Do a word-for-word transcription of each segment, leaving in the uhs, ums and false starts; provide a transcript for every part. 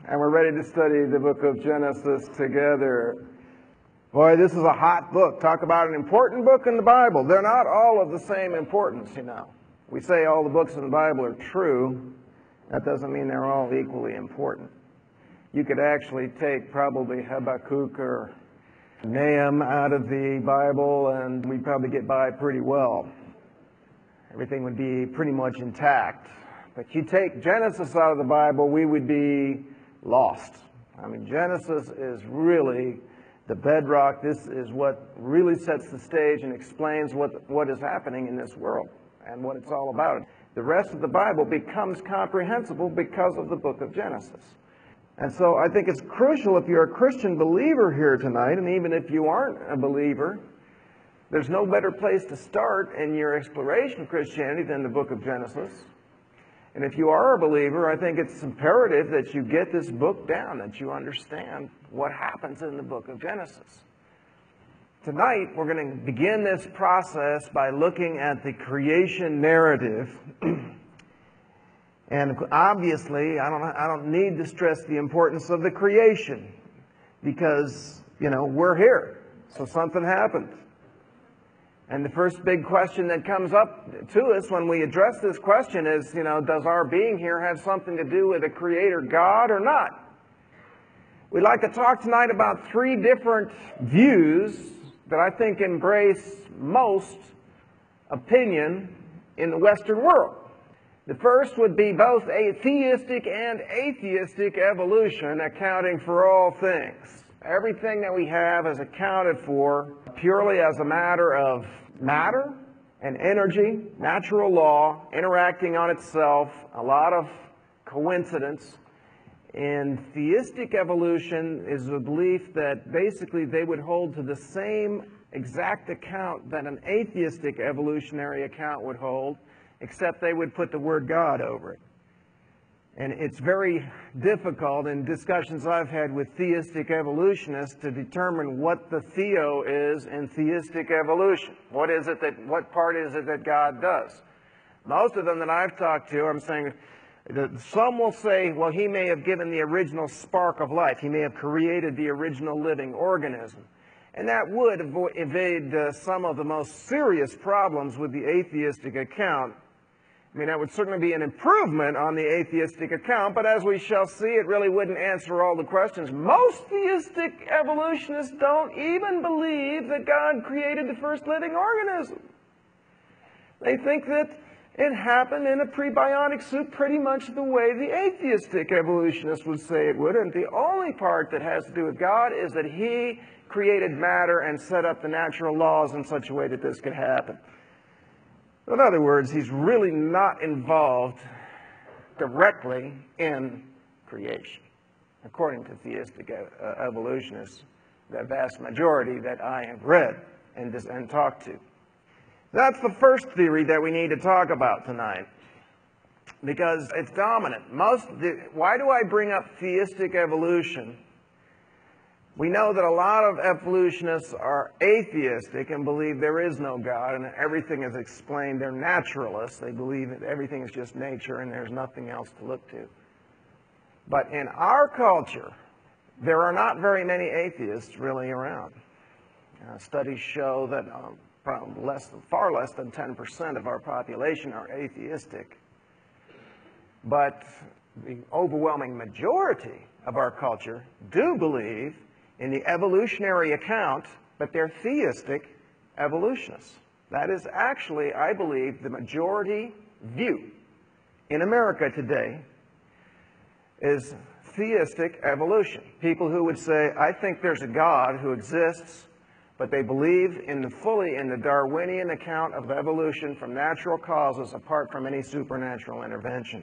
and we're ready to study the book of Genesis together. Boy, this is a hot book. Talk about an important book in the Bible. They're not all of the same importance, you know. We say all the books in the Bible are true. That doesn't mean they're all equally important. You could actually take probably Habakkuk or Nahum out of the Bible, and we'd probably get by pretty well. Everything would be pretty much intact. But you take Genesis out of the Bible, we would be lost. I mean, Genesis is really the bedrock. This is what really sets the stage and explains what, what is happening in this world and what it's all about. The rest of the Bible becomes comprehensible because of the book of Genesis. And so I think it's crucial, if you're a Christian believer here tonight, and even if you aren't a believer, there's no better place to start in your exploration of Christianity than the book of Genesis. And if you are a believer, I think it's imperative that you get this book down, that you understand what happens in the book of Genesis. Tonight, we're going to begin this process by looking at the creation narrative. And obviously, I don't, I don't need to stress the importance of the creation because, you know, we're here. So something happened. And the first big question that comes up to us when we address this question is, you know, does our being here have something to do with a creator God or not? We'd like to talk tonight about three different views that I think embrace most opinion in the Western world. The first would be both a theistic and atheistic evolution, accounting for all things. Everything that we have is accounted for purely as a matter of matter and energy, natural law, interacting on itself, a lot of coincidence. And theistic evolution is a belief that basically they would hold to the same exact account that an atheistic evolutionary account would hold, except they would put the word God over it. And it's very difficult in discussions I've had with theistic evolutionists to determine what the theo is in theistic evolution. What is it that, what part is it that God does? Most of them that I've talked to, I'm saying, that some will say, well, he may have given the original spark of life. He may have created the original living organism. And that would avo- evade uh, some of the most serious problems with the atheistic account. I mean, that would certainly be an improvement on the atheistic account, but as we shall see, it really wouldn't answer all the questions. Most theistic evolutionists don't even believe that God created the first living organism. They think that it happened in a prebiotic soup pretty much the way the atheistic evolutionists would say it would, and the only part that has to do with God is that He created matter and set up the natural laws in such a way that this could happen. In other words, he's really not involved directly in creation, according to theistic uh, evolutionists, the vast majority that I have read and, and talked to. That's the first theory that we need to talk about tonight, because it's dominant. Most, the, why do I bring up theistic evolution? We know that a lot of evolutionists are atheistic and believe there is no God and everything is explained. They're naturalists. They believe that everything is just nature and there's nothing else to look to. But in our culture, there are not very many atheists really around. Uh, studies show that um, probably less, far less than ten percent of our population are atheistic. But the overwhelming majority of our culture do believe in the evolutionary account, but they're theistic evolutionists. That is actually, I believe, the majority view in America today is theistic evolution. People who would say, I think there's a God who exists, but they believe in the fully in the Darwinian account of evolution from natural causes apart from any supernatural intervention.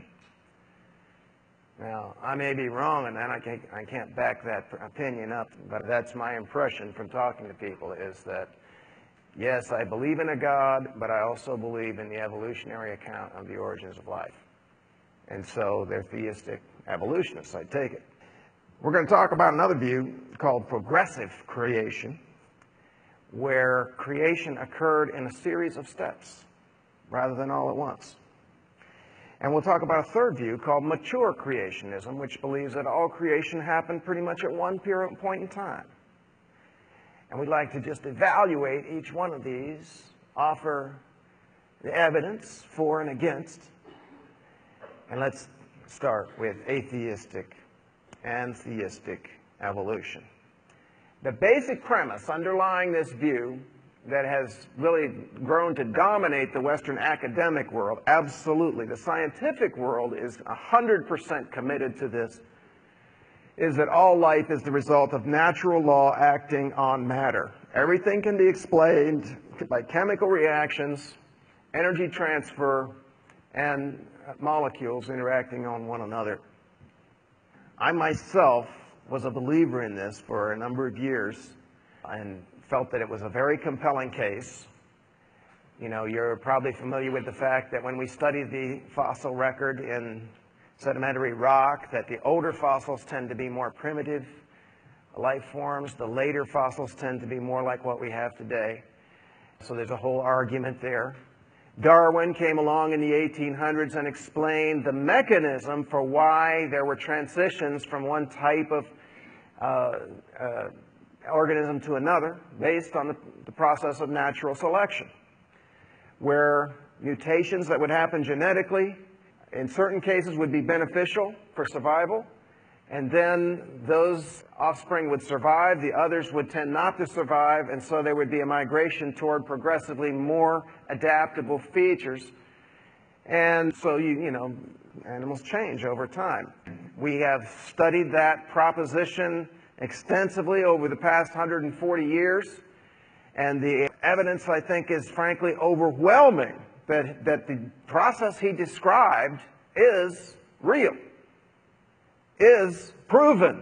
Now, I may be wrong, and then I can't, I can't back that opinion up, but that's my impression from talking to people, is that, yes, I believe in a God, but I also believe in the evolutionary account of the origins of life. And so they're theistic evolutionists, I take it. We're going to talk about another view called progressive creation, where creation occurred in a series of steps rather than all at once. And we'll talk about a third view called mature creationism, which believes that all creation happened pretty much at one period, point in time. And we'd like to just evaluate each one of these, offer the evidence for and against. And let's start with atheistic and theistic evolution. The basic premise underlying this view that has really grown to dominate the Western academic world, absolutely, the scientific world is one hundred percent committed to this, is that all life is the result of natural law acting on matter. Everything can be explained by chemical reactions, energy transfer, and molecules interacting on one another. I myself was a believer in this for a number of years and felt that it was a very compelling case. You know, you're probably familiar with the fact that when we study the fossil record in sedimentary rock, that the older fossils tend to be more primitive life forms. The later fossils tend to be more like what we have today. So there's a whole argument there. Darwin came along in the eighteen hundreds and explained the mechanism for why there were transitions from one type of uh, uh, organism to another based on the, the process of natural selection, where mutations that would happen genetically in certain cases would be beneficial for survival, and then those offspring would survive, the others would tend not to survive, and so there would be a migration toward progressively more adaptable features. And so, you, you know, animals change over time. We have studied that proposition extensively over the past one hundred forty years, and the evidence, I think, is frankly overwhelming that, that the process he described is real, is proven.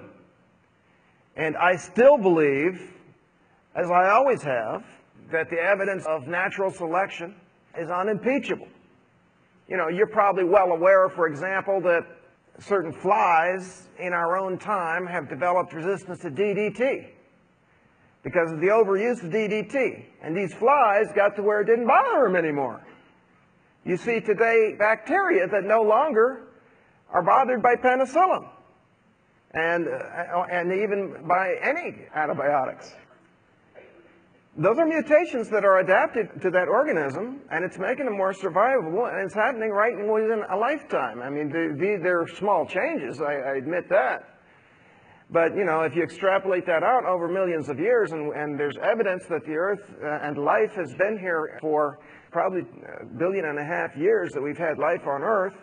And I still believe, as I always have, that the evidence of natural selection is unimpeachable. You know, you're probably well aware, for example, that certain flies in our own time have developed resistance to D D T because of the overuse of D D T. And these flies got to where it didn't bother them anymore. You see today bacteria that no longer are bothered by penicillin and, uh, and even by any antibiotics. Those are mutations that are adapted to that organism, and it's making them more survivable, and it's happening right within a lifetime. I mean, they're small changes, I, I admit that. But, you know, if you extrapolate that out over millions of years, and, and there's evidence that the Earth uh, and life has been here for probably a billion and a half years that we've had life on Earth,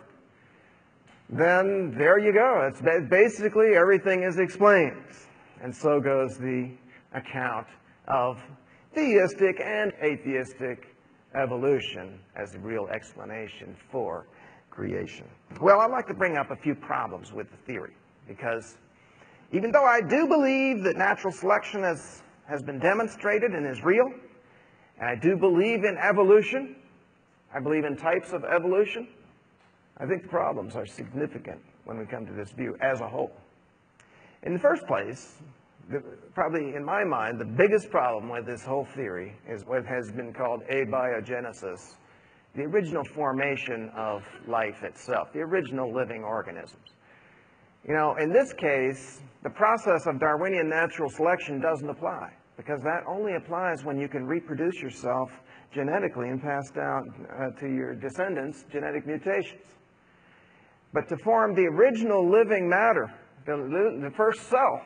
then there you go. It's basically everything is explained. And so goes the account of theistic and atheistic evolution as the real explanation for creation. Well, I'd like to bring up a few problems with the theory, because even though I do believe that natural selection has, has been demonstrated and is real, and I do believe in evolution, I believe in types of evolution, I think the problems are significant when we come to this view as a whole. In the first place, The, probably in my mind, the biggest problem with this whole theory is what has been called abiogenesis, the original formation of life itself, the original living organisms. You know, in this case, the process of Darwinian natural selection doesn't apply, because that only applies when you can reproduce yourself genetically and pass down uh, to your descendants genetic mutations. But to form the original living matter, the, the first cell,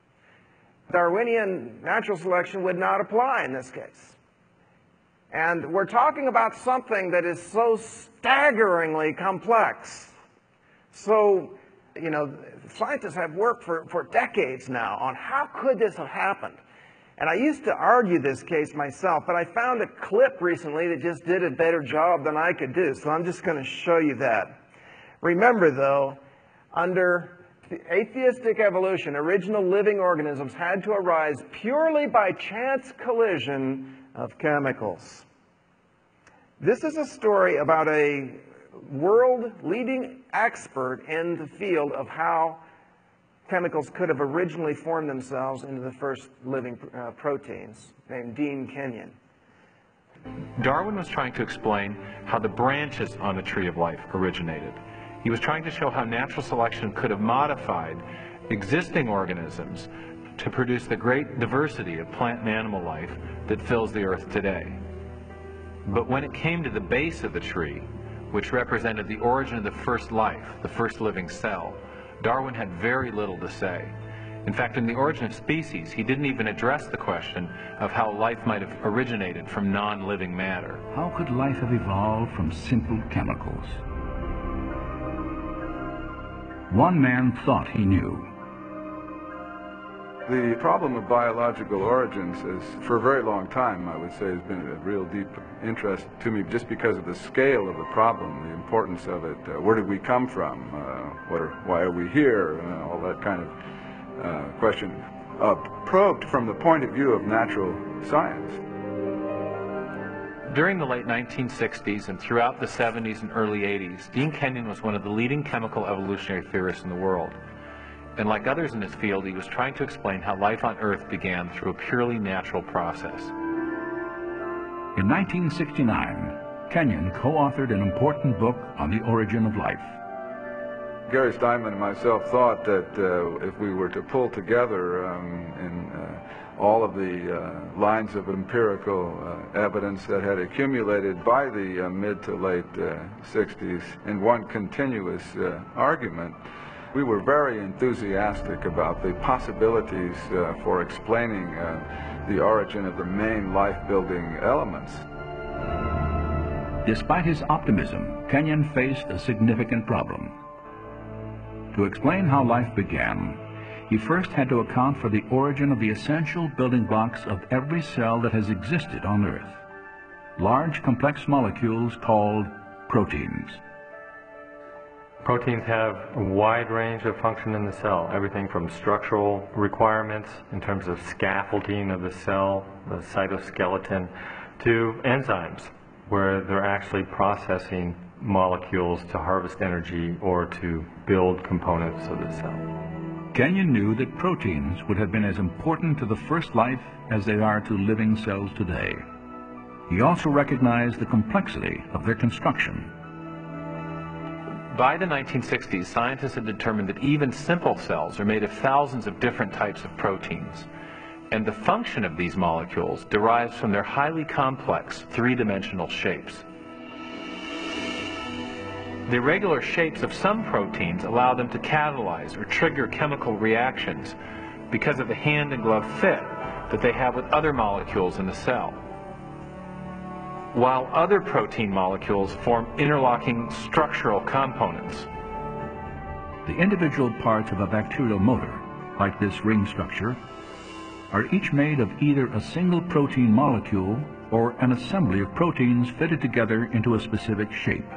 Darwinian natural selection would not apply in this case. And we're talking about something that is so staggeringly complex. So, you know, scientists have worked for, for decades now on how could this have happened. And I used to argue this case myself, but I found a clip recently that just did a better job than I could do. So I'm just going to show you that. Remember, though, under the atheistic evolution, original living organisms had to arise purely by chance collision of chemicals. This is a story about a world-leading expert in the field of how chemicals could have originally formed themselves into the first living uh, proteins, named Dean Kenyon. Darwin was trying to explain how the branches on a tree of life originated. He was trying to show how natural selection could have modified existing organisms to produce the great diversity of plant and animal life that fills the earth today. But when it came to the base of the tree, which represented the origin of the first life, the first living cell, Darwin had very little to say. In fact, in The Origin of Species, he didn't even address the question of how life might have originated from non-living matter. How could life have evolved from simple chemicals? One man thought he knew. The problem of biological origins is, for a very long time, I would say, has been a real deep interest to me just because of the scale of the problem, the importance of it. Uh, where did we come from? Uh, what are, why are we here? Uh, all that kind of uh, question. Uh, probed from the point of view of natural science. During the late nineteen sixties and throughout the seventies and early eighties, Dean Kenyon was one of the leading chemical evolutionary theorists in the world. And like others in his field, he was trying to explain how life on Earth began through a purely natural process. In nineteen sixty-nine, Kenyon co-authored an important book on the origin of life. Gary Steinman and myself thought that uh, if we were to pull together um, in uh, all of the uh, lines of empirical uh, evidence that had accumulated by the uh, mid to late uh, sixties in one continuous uh, argument, we were very enthusiastic about the possibilities uh, for explaining uh, the origin of the main life-building elements. Despite his optimism, Kenyon faced a significant problem. To explain how life began, he first had to account for the origin of the essential building blocks of every cell that has existed on Earth. Large, complex molecules called proteins. Proteins have a wide range of function in the cell, everything from structural requirements in terms of scaffolding of the cell, the cytoskeleton, to enzymes, where they're actually processing molecules to harvest energy or to build components of the cell. Kenyon knew that proteins would have been as important to the first life as they are to living cells today. He also recognized the complexity of their construction. By the nineteen sixties, scientists had determined that even simple cells are made of thousands of different types of proteins, and the function of these molecules derives from their highly complex three-dimensional shapes. The irregular shapes of some proteins allow them to catalyze or trigger chemical reactions because of the hand-and-glove fit that they have with other molecules in the cell, while other protein molecules form interlocking structural components. The individual parts of a bacterial motor, like this ring structure, are each made of either a single protein molecule or an assembly of proteins fitted together into a specific shape.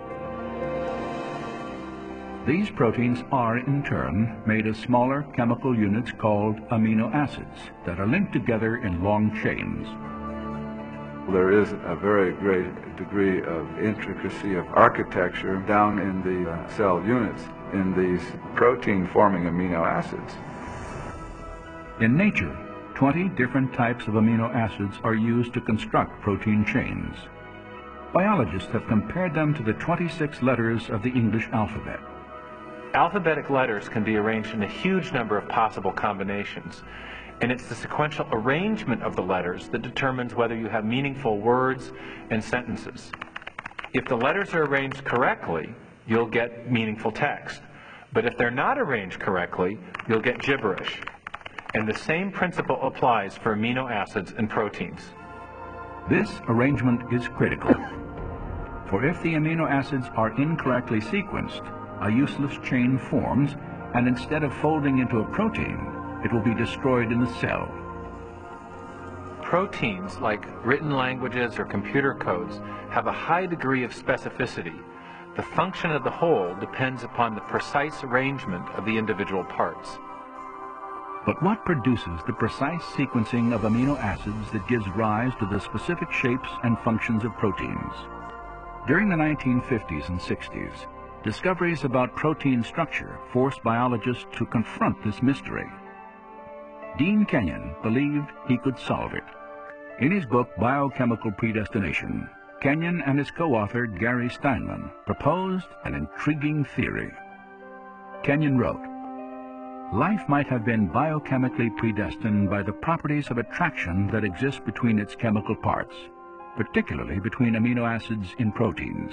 These proteins are, in turn, made of smaller chemical units called amino acids that are linked together in long chains. There is a very great degree of intricacy of architecture down in the uh, cell units in these protein-forming amino acids. In nature, twenty different types of amino acids are used to construct protein chains. Biologists have compared them to the twenty-six letters of the English alphabet. Alphabetic letters can be arranged in a huge number of possible combinations, and it's the sequential arrangement of the letters that determines whether you have meaningful words and sentences. If the letters are arranged correctly, you'll get meaningful text. But if they're not arranged correctly, you'll get gibberish. And the same principle applies for amino acids and proteins. This arrangement is critical, for if the amino acids are incorrectly sequenced, a useless chain forms, and instead of folding into a protein, it will be destroyed in the cell. Proteins, like written languages or computer codes, have a high degree of specificity. The function of the whole depends upon the precise arrangement of the individual parts. But what produces the precise sequencing of amino acids that gives rise to the specific shapes and functions of proteins? During the nineteen fifties and sixties, discoveries about protein structure forced biologists to confront this mystery. Dean Kenyon believed he could solve it. In his book, Biochemical Predestination, Kenyon and his co-author, Gary Steinman, proposed an intriguing theory. Kenyon wrote, "Life might have been biochemically predestined by the properties of attraction that exist between its chemical parts, particularly between amino acids in proteins."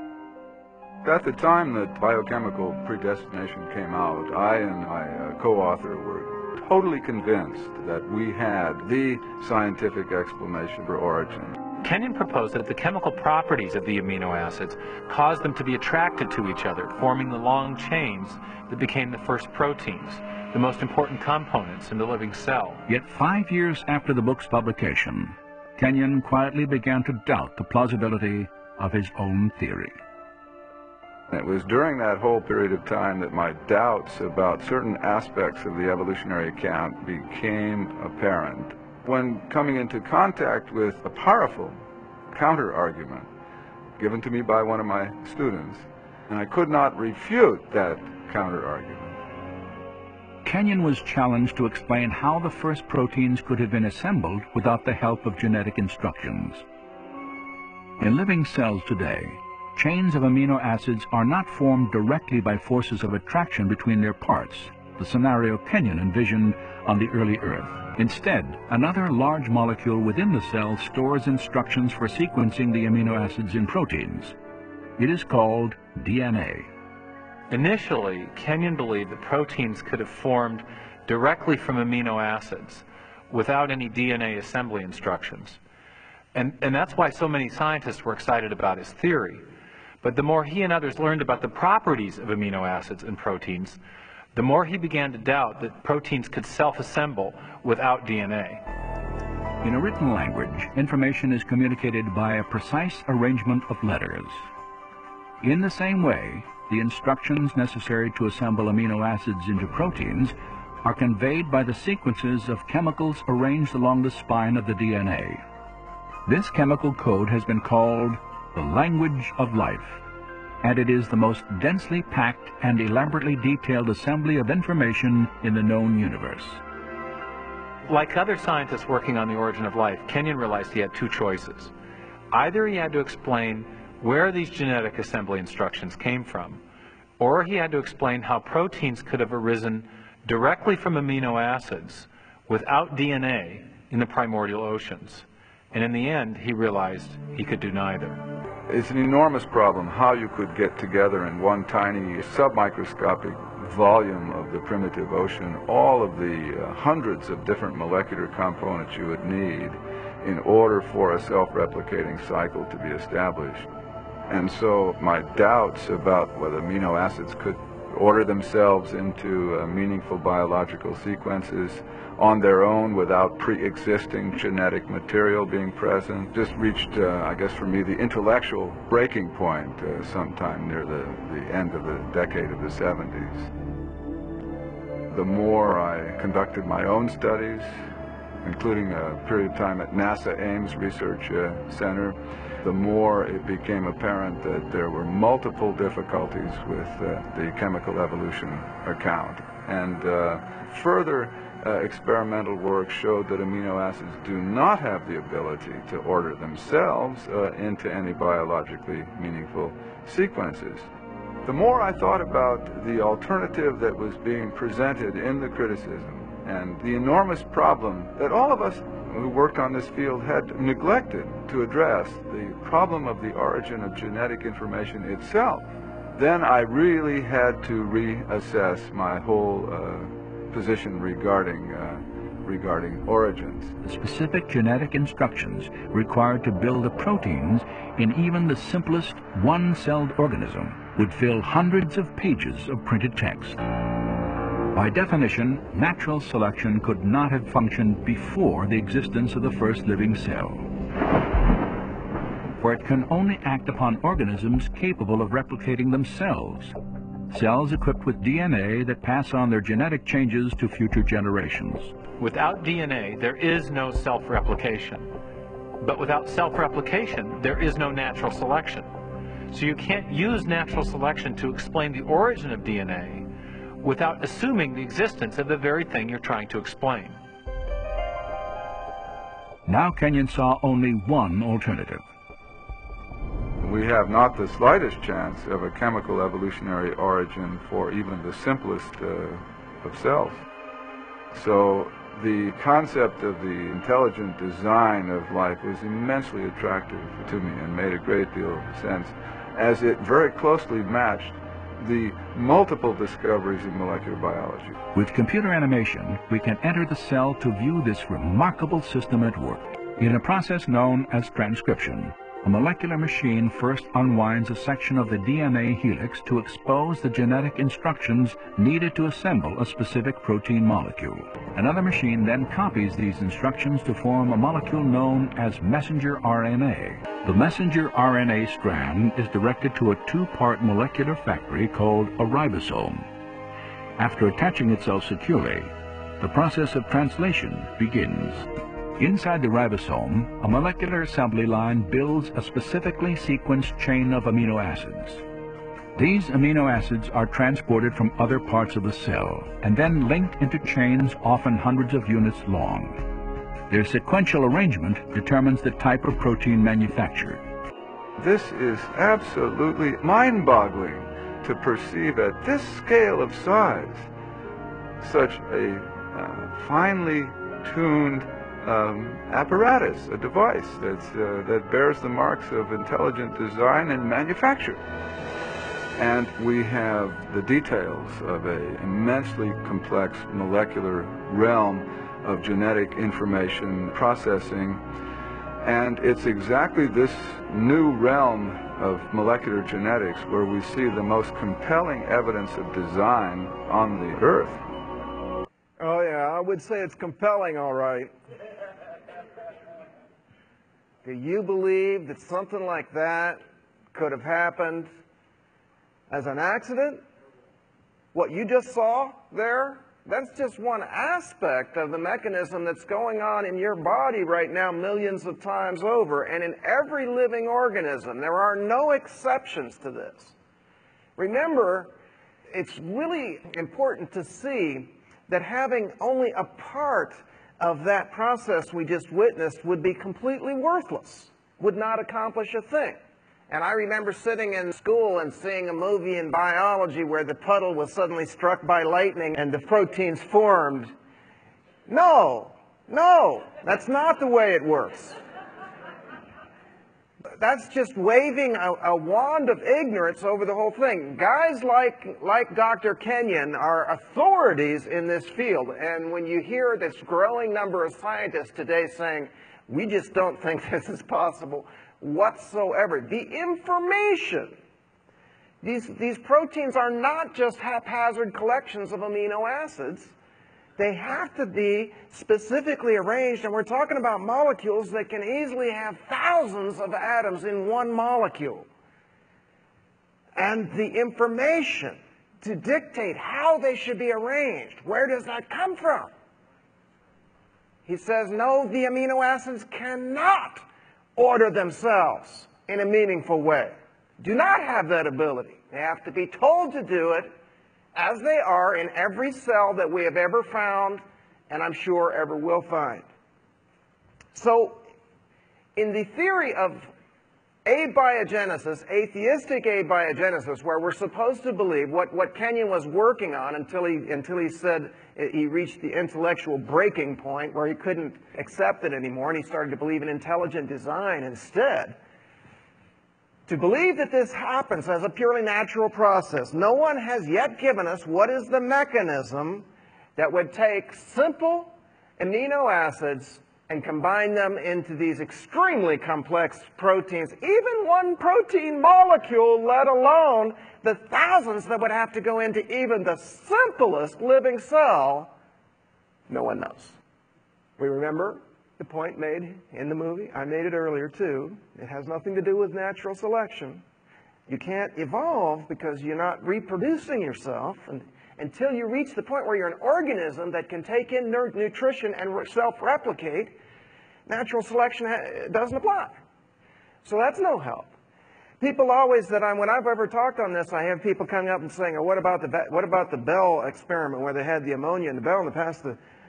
At the time that biochemical predestination came out, I and my uh, co-author were totally convinced that we had the scientific explanation for origin. Kenyon proposed that the chemical properties of the amino acids caused them to be attracted to each other, forming the long chains that became the first proteins, the most important components in the living cell. Yet five years after the book's publication, Kenyon quietly began to doubt the plausibility of his own theory. It was during that whole period of time that my doubts about certain aspects of the evolutionary account became apparent. When coming into contact with a powerful counter-argument given to me by one of my students, and I could not refute that counter-argument. Kenyon was challenged to explain how the first proteins could have been assembled without the help of genetic instructions. In living cells today, chains of amino acids are not formed directly by forces of attraction between their parts, the scenario Kenyon envisioned on the early Earth. Instead, another large molecule within the cell stores instructions for sequencing the amino acids in proteins. It is called D N A. Initially, Kenyon believed that proteins could have formed directly from amino acids without any D N A assembly instructions. And, and that's why so many scientists were excited about his theory. But the more he and others learned about the properties of amino acids and proteins, the more he began to doubt that proteins could self-assemble without D N A. In a written language, information is communicated by a precise arrangement of letters. In the same way, the instructions necessary to assemble amino acids into proteins are conveyed by the sequences of chemicals arranged along the spine of the D N A. This chemical code has been called the language of life, and it is the most densely packed and elaborately detailed assembly of information in the known universe. Like other scientists working on the origin of life, Kenyon realized he had two choices. Either he had to explain where these genetic assembly instructions came from, or he had to explain how proteins could have arisen directly from amino acids without D N A in the primordial oceans. And in the end, he realized he could do neither. It's an enormous problem how you could get together in one tiny submicroscopic volume of the primitive ocean all of the uh, hundreds of different molecular components you would need in order for a self-replicating cycle to be established. And so my doubts about whether amino acids could order themselves into uh, meaningful biological sequences on their own without pre-existing genetic material being present just reached, uh, I guess for me, the intellectual breaking point uh, sometime near the, the end of the decade of the seventies. The more I conducted my own studies, including a period of time at NASA Ames Research uh, Center, the more it became apparent that there were multiple difficulties with uh, the chemical evolution account. And uh, further uh, experimental work showed that amino acids do not have the ability to order themselves uh, into any biologically meaningful sequences. The more I thought about the alternative that was being presented in the criticism and the enormous problem that all of us who worked on this field had neglected to address, the problem of the origin of genetic information itself, then I really had to reassess my whole uh, position regarding, uh, regarding origins. The specific genetic instructions required to build the proteins in even the simplest one-celled organism would fill hundreds of pages of printed text. By definition, natural selection could not have functioned before the existence of the first living cell, for it can only act upon organisms capable of replicating themselves, cells equipped with D N A that pass on their genetic changes to future generations. Without D N A, there is no self-replication. But without self-replication, there is no natural selection. So you can't use natural selection to explain the origin of D N A without assuming the existence of the very thing you're trying to explain. Now Kenyon saw only one alternative. We have not the slightest chance of a chemical evolutionary origin for even the simplest uh, of cells. So the concept of the intelligent design of life was immensely attractive to me and made a great deal of sense, as it very closely matched the multiple discoveries in molecular biology. With computer animation, we can enter the cell to view this remarkable system at work. In a process known as transcription, a molecular machine first unwinds a section of the D N A helix to expose the genetic instructions needed to assemble a specific protein molecule. Another machine then copies these instructions to form a molecule known as messenger R N A. The messenger R N A strand is directed to a two-part molecular factory called a ribosome. After attaching itself securely, the process of translation begins. Inside the ribosome, a molecular assembly line builds a specifically sequenced chain of amino acids. These amino acids are transported from other parts of the cell and then linked into chains often hundreds of units long. Their sequential arrangement determines the type of protein manufactured. This is absolutely mind-boggling to perceive at this scale of size such a uh, finely tuned Um, apparatus, a device that's, uh, that bears the marks of intelligent design and manufacture. And we have the details of an immensely complex molecular realm of genetic information processing. And it's exactly this new realm of molecular genetics where we see the most compelling evidence of design on the Earth. Oh yeah, I would say it's compelling, all right. Do you believe that something like that could have happened as an accident? What you just saw there, that's just one aspect of the mechanism that's going on in your body right now millions of times over, and in every living organism. There are no exceptions to this. Remember, it's really important to see that having only a part of that process we just witnessed would be completely worthless, would not accomplish a thing. And I remember sitting in school and seeing a movie in biology where the puddle was suddenly struck by lightning and the proteins formed. No, no, that's not the way it works. That's just waving a, a wand of ignorance over the whole thing. Guys like, like Doctor Kenyon are authorities in this field, and when you hear this growing number of scientists today saying, we just don't think this is possible whatsoever, the information, these, these proteins are not just haphazard collections of amino acids. They have to be specifically arranged, and we're talking about molecules that can easily have thousands of atoms in one molecule. And the information to dictate how they should be arranged, where does that come from? He says, no, the amino acids cannot order themselves in a meaningful way. Do not have that ability. They have to be told to do it, as they are in every cell that we have ever found, and I'm sure ever will find. So, in the theory of abiogenesis, atheistic abiogenesis, where we're supposed to believe what, what Kenyon was working on until he, until he said he reached the intellectual breaking point where he couldn't accept it anymore, and he started to believe in intelligent design instead. To believe that this happens as a purely natural process, no one has yet given us what is the mechanism that would take simple amino acids and combine them into these extremely complex proteins. Even one protein molecule, let alone the thousands that would have to go into even the simplest living cell, no one knows. We remember the point made in the movie. I made it earlier too. It has nothing to do with natural selection. You can't evolve because you're not reproducing yourself and, until you reach the point where you're an organism that can take in nutrition and self-replicate. Natural selection doesn't apply. So that's no help. People always that I, when I've ever talked on this, I have people coming up and saying, oh, what about the what about the Bell experiment where they had the ammonia in the Bell and they passed the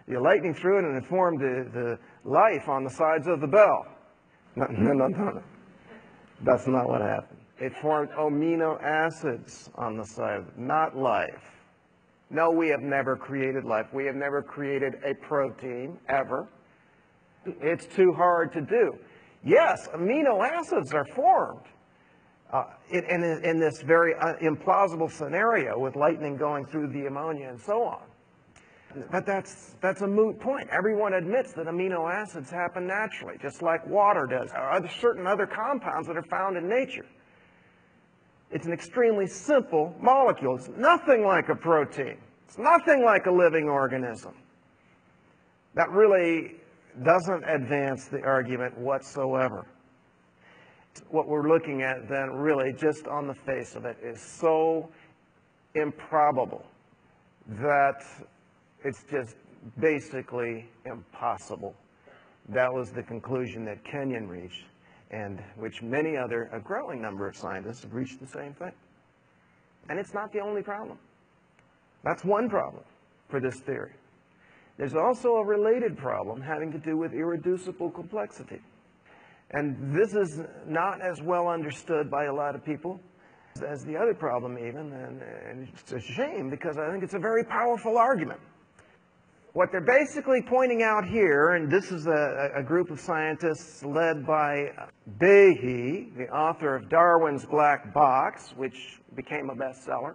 The lightning through it and it formed the, the life on the sides of the bell. No, no, no, no. That's not what happened. It formed amino acids on the side of it, not life. No, we have never created life. We have never created a protein, ever. It's too hard to do. Yes, amino acids are formed uh, in, in, in this very uh, implausible scenario with lightning going through the ammonia and so on. But that's, that's a moot point. Everyone admits that amino acids happen naturally, just like water does, or other, certain other compounds that are found in nature. It's an extremely simple molecule. It's nothing like a protein. It's nothing like a living organism. That really doesn't advance the argument whatsoever. What we're looking at then really just on the face of it is so improbable that it's just basically impossible. That was the conclusion that Kenyon reached, and which many other, a growing number of scientists have reached the same thing. And it's not the only problem. That's one problem for this theory. There's also a related problem having to do with irreducible complexity. And this is not as well understood by a lot of people as the other problem even, and, and it's a shame because I think it's a very powerful argument. What they're basically pointing out here, and this is a, a group of scientists led by Behe, the author of Darwin's Black Box, which became a bestseller,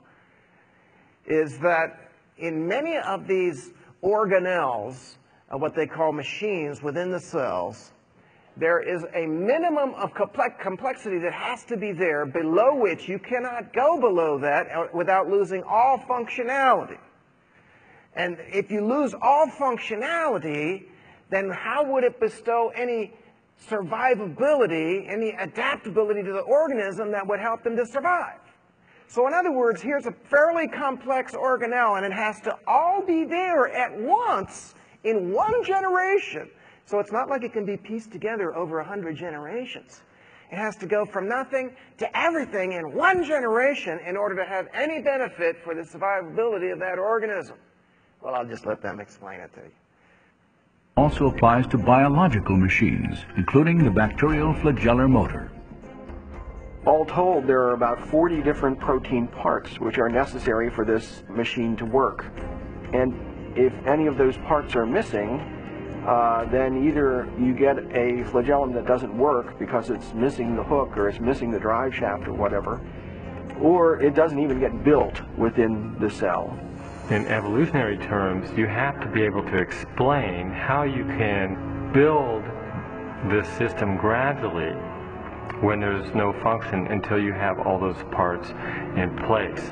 is that in many of these organelles, uh, what they call machines within the cells, there is a minimum of complexity that has to be there, below which you cannot go below that without losing all functionality. And if you lose all functionality, then how would it bestow any survivability, any adaptability to the organism that would help them to survive? So in other words, here's a fairly complex organelle, and it has to all be there at once in one generation. So it's not like it can be pieced together over a hundred generations. It has to go from nothing to everything in one generation in order to have any benefit for the survivability of that organism. Well, I'll just let them explain it to you. Also applies to biological machines, including the bacterial flagellar motor. All told, there are about forty different protein parts which are necessary for this machine to work. And if any of those parts are missing, uh, then either you get a flagellum that doesn't work because it's missing the hook or it's missing the drive shaft or whatever, or it doesn't even get built within the cell. In evolutionary terms, you have to be able to explain how you can build this system gradually when there's no function until you have all those parts in place.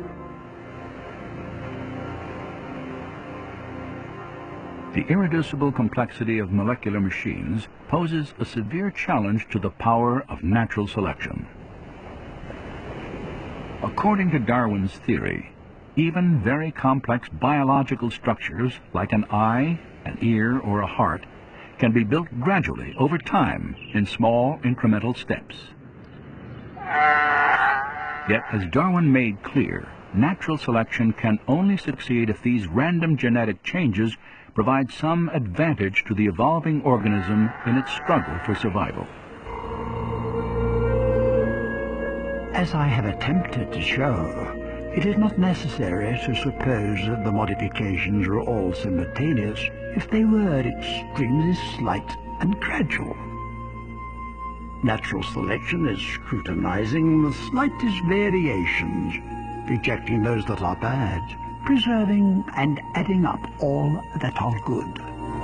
The irreducible complexity of molecular machines poses a severe challenge to the power of natural selection. According to Darwin's theory, even very complex biological structures like an eye, an ear, or a heart can be built gradually over time in small incremental steps. Yet, as Darwin made clear, natural selection can only succeed if these random genetic changes provide some advantage to the evolving organism in its struggle for survival. As I have attempted to show, it is not necessary to suppose that the modifications are all simultaneous if they were extremely slight and gradual. Natural selection is scrutinizing the slightest variations, rejecting those that are bad, preserving and adding up all that are good.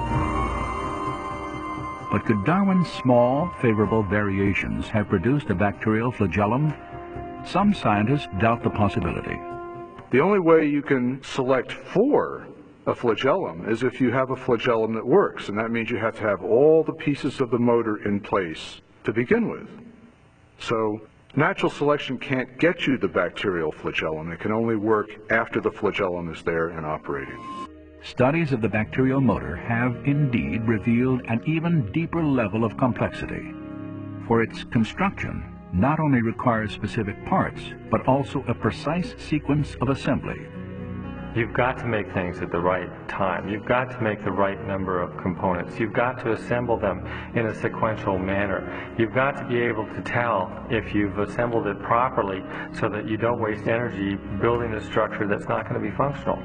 But could Darwin's small, favorable variations have produced a bacterial flagellum? Some scientists doubt the possibility. The only way you can select for a flagellum is if you have a flagellum that works, and that means you have to have all the pieces of the motor in place to begin with. So natural selection can't get you the bacterial flagellum. It can only work after the flagellum is there and operating. Studies of the bacterial motor have indeed revealed an even deeper level of complexity. For its construction not only requires specific parts, but also a precise sequence of assembly. You've got to make things at the right time. You've got to make the right number of components. You've got to assemble them in a sequential manner. You've got to be able to tell if you've assembled it properly so that you don't waste energy building a structure that's not going to be functional.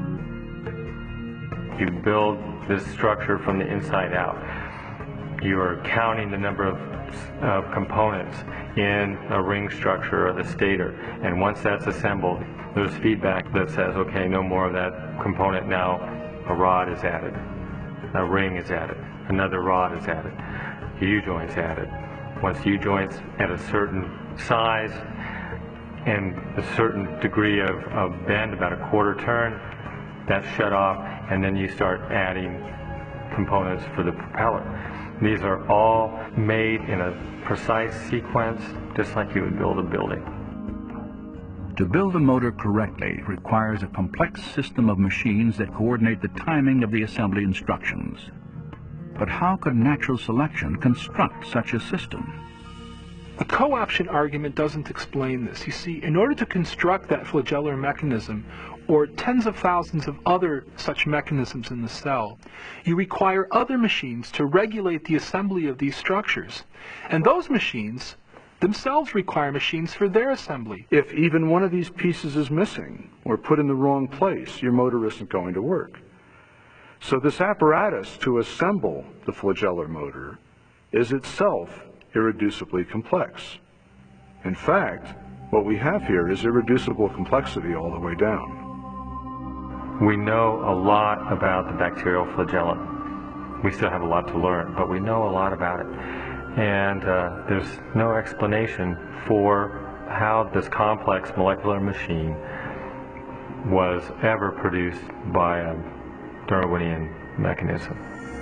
You build this structure from the inside out. You are counting the number of uh, components in a ring structure or the stator, and once that's assembled, there's feedback that says, okay, no more of that component now. A rod is added, a ring is added, another rod is added, U-joints added. Once U-joints at a certain size and a certain degree of, of bend, about a quarter turn, that's shut off, and then you start adding components for the propeller. These are all made in a precise sequence, just like you would build a building. To build a motor correctly requires a complex system of machines that coordinate the timing of the assembly instructions. But how could natural selection construct such a system? A co-option argument doesn't explain this. You see, in order to construct that flagellar mechanism, or tens of thousands of other such mechanisms in the cell, you require other machines to regulate the assembly of these structures. And those machines themselves require machines for their assembly. If even one of these pieces is missing or put in the wrong place, your motor isn't going to work. So this apparatus to assemble the flagellar motor is itself irreducibly complex. In fact, what we have here is irreducible complexity all the way down. We know a lot about the bacterial flagellum. We still have a lot to learn, but we know a lot about it. And uh, there's no explanation for how this complex molecular machine was ever produced by a Darwinian mechanism.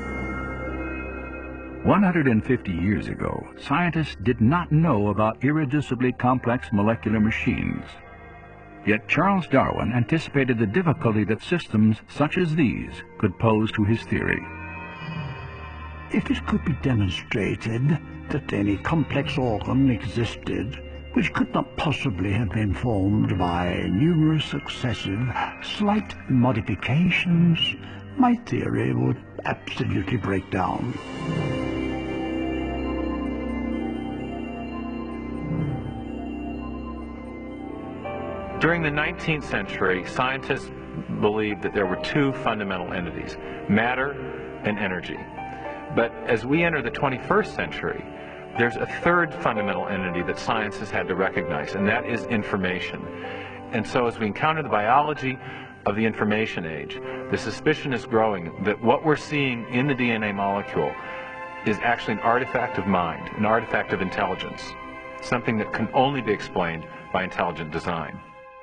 one hundred fifty years ago, scientists did not know about irreducibly complex molecular machines. Yet Charles Darwin anticipated the difficulty that systems such as these could pose to his theory. If it could be demonstrated that any complex organ existed which could not possibly have been formed by numerous successive slight modifications, my theory would absolutely break down. During the nineteenth century, scientists believed that there were two fundamental entities, matter and energy. But as we enter the twenty-first century, there's a third fundamental entity that science has had to recognize, and that is information. And so as we encounter the biology of the information age, the suspicion is growing that what we're seeing in the D N A molecule is actually an artifact of mind, an artifact of intelligence, something that can only be explained by intelligent design.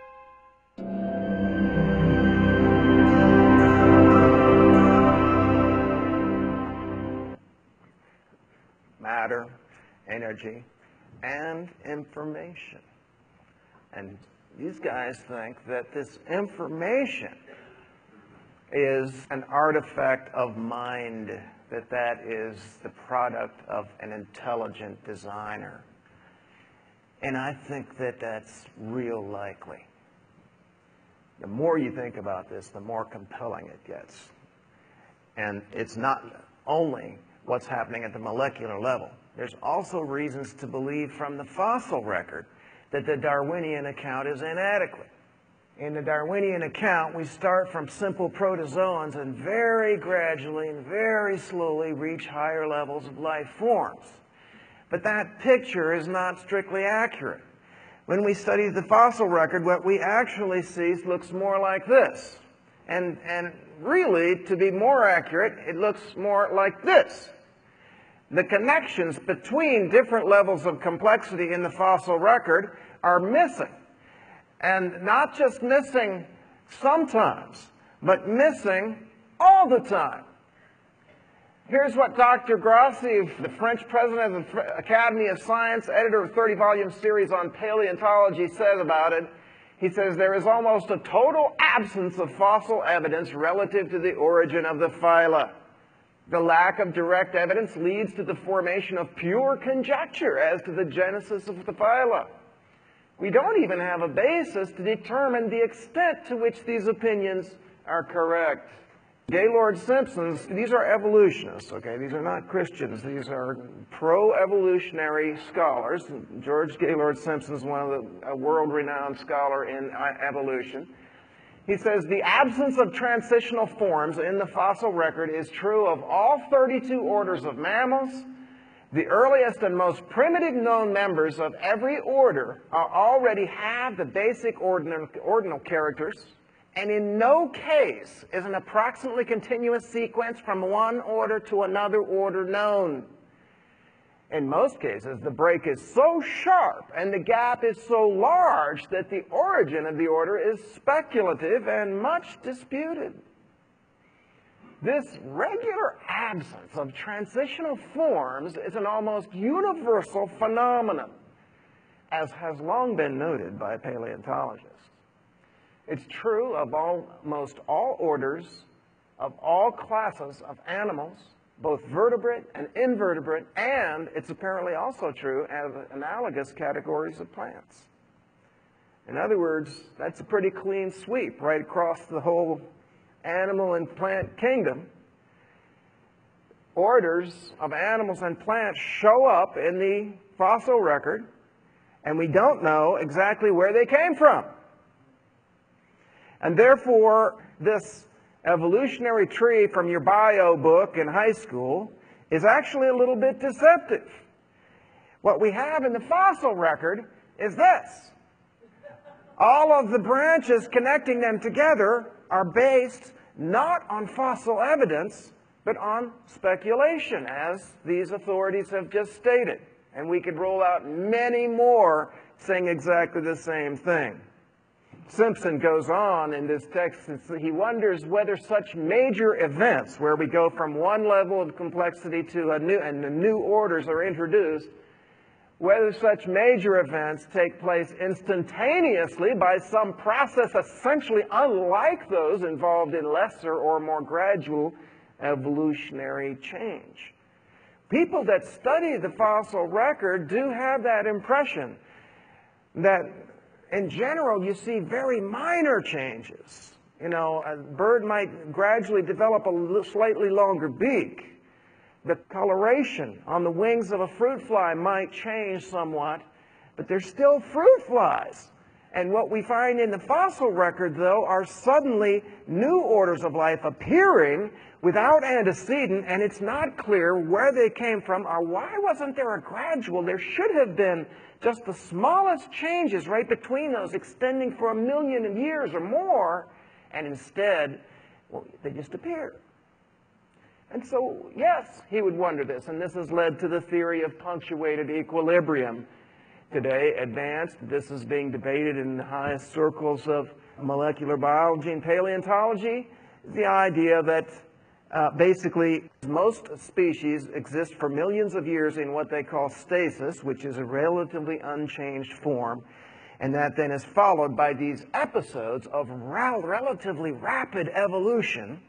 Matter, energy, and information. And these guys think that this information is an artifact of mind, that that is the product of an intelligent designer. And I think that that's real likely. The more you think about this, the more compelling it gets. And it's not only what's happening at the molecular level. There's also reasons to believe from the fossil record that the Darwinian account is inadequate. In the Darwinian account, we start from simple protozoans and very gradually and very slowly reach higher levels of life forms. But that picture is not strictly accurate. When we study the fossil record, what we actually see looks more like this. And, and really, to be more accurate, it looks more like this. The connections between different levels of complexity in the fossil record are missing. And not just missing sometimes, but missing all the time. Here's what Doctor Grassi, the French president of the Academy of Science, editor of a thirty volume series on paleontology, says about it. He says, there is almost a total absence of fossil evidence relative to the origin of the phyla. The lack of direct evidence leads to the formation of pure conjecture as to the genesis of the phyla. We don't even have a basis to determine the extent to which these opinions are correct. Gaylord Simpson's, these are evolutionists, okay? These are not Christians. These are pro-evolutionary scholars. George Gaylord Simpson is one of the, a world-renowned scholar in evolution. He says, the absence of transitional forms in the fossil record is true of all thirty-two orders of mammals. The earliest and most primitive known members of every order already have the basic ordinal, ordinal characters, and in no case is an approximately continuous sequence from one order to another order known. In most cases, the break is so sharp and the gap is so large that the origin of the order is speculative and much disputed. This regular absence of transitional forms is an almost universal phenomenon, as has long been noted by paleontologists. It's true of almost all orders, of all classes of animals, both vertebrate and invertebrate, and it's apparently also true of analogous categories of plants. In other words, that's a pretty clean sweep right across the whole animal and plant kingdom. Orders of animals and plants show up in the fossil record, and we don't know exactly where they came from. And therefore, this evolutionary tree from your bio book in high school is actually a little bit deceptive. What we have in the fossil record is this. All of the branches connecting them together are based not on fossil evidence, but on speculation, as these authorities have just stated. And we could roll out many more saying exactly the same thing. Simpson goes on in this text, and he wonders whether such major events, where we go from one level of complexity to a new, and the new orders are introduced, whether such major events take place instantaneously by some process essentially unlike those involved in lesser or more gradual evolutionary change. People that study the fossil record do have that impression that in general, you see very minor changes. You know, a bird might gradually develop a slightly longer beak. The coloration on the wings of a fruit fly might change somewhat, but they're still fruit flies. And what we find in the fossil record, though, are suddenly new orders of life appearing without antecedent, and it's not clear where they came from or why wasn't there a gradual. There should have been just the smallest changes right between those, extending for a million of years or more, and instead, well, they just appear. And so, yes, he would wonder this, and this has led to the theory of punctuated equilibrium. Today, advanced, this is being debated in the highest circles of molecular biology and paleontology, the idea that Uh, basically, most species exist for millions of years in what they call stasis, which is a relatively unchanged form, and that then is followed by these episodes of rel relatively rapid evolution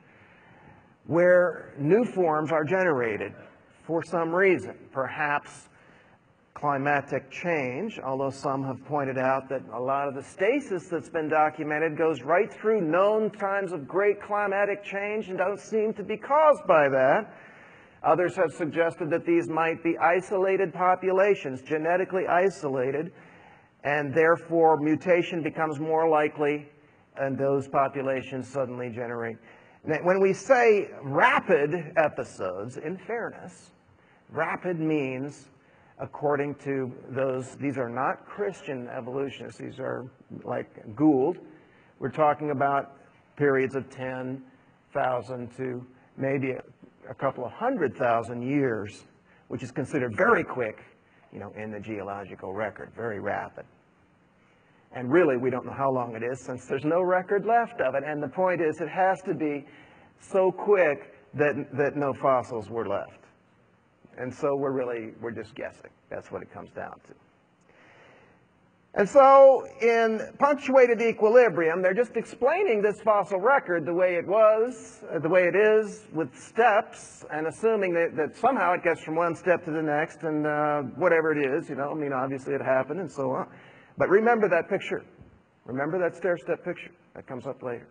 where new forms are generated for some reason, perhaps climatic change, although some have pointed out that a lot of the stasis that's been documented goes right through known times of great climatic change and don't seem to be caused by that. Others have suggested that these might be isolated populations, genetically isolated, and therefore mutation becomes more likely and those populations suddenly generate. Now, when we say rapid episodes, in fairness, rapid means, according to those, these are not Christian evolutionists, these are like Gould. We're talking about periods of ten thousand to maybe a, a couple of hundred thousand years, which is considered very quick, you know, in the geological record, very rapid. And really, we don't know how long it is since there's no record left of it. And the point is, it has to be so quick that, that no fossils were left. And so we're really, we're just guessing. That's what it comes down to. And so in punctuated equilibrium, they're just explaining this fossil record the way it was, uh, the way it is, with steps, and assuming that, that somehow it gets from one step to the next, and uh, whatever it is, you know, I mean, obviously it happened and so on. But remember that picture. Remember that stair-step picture. That comes up later.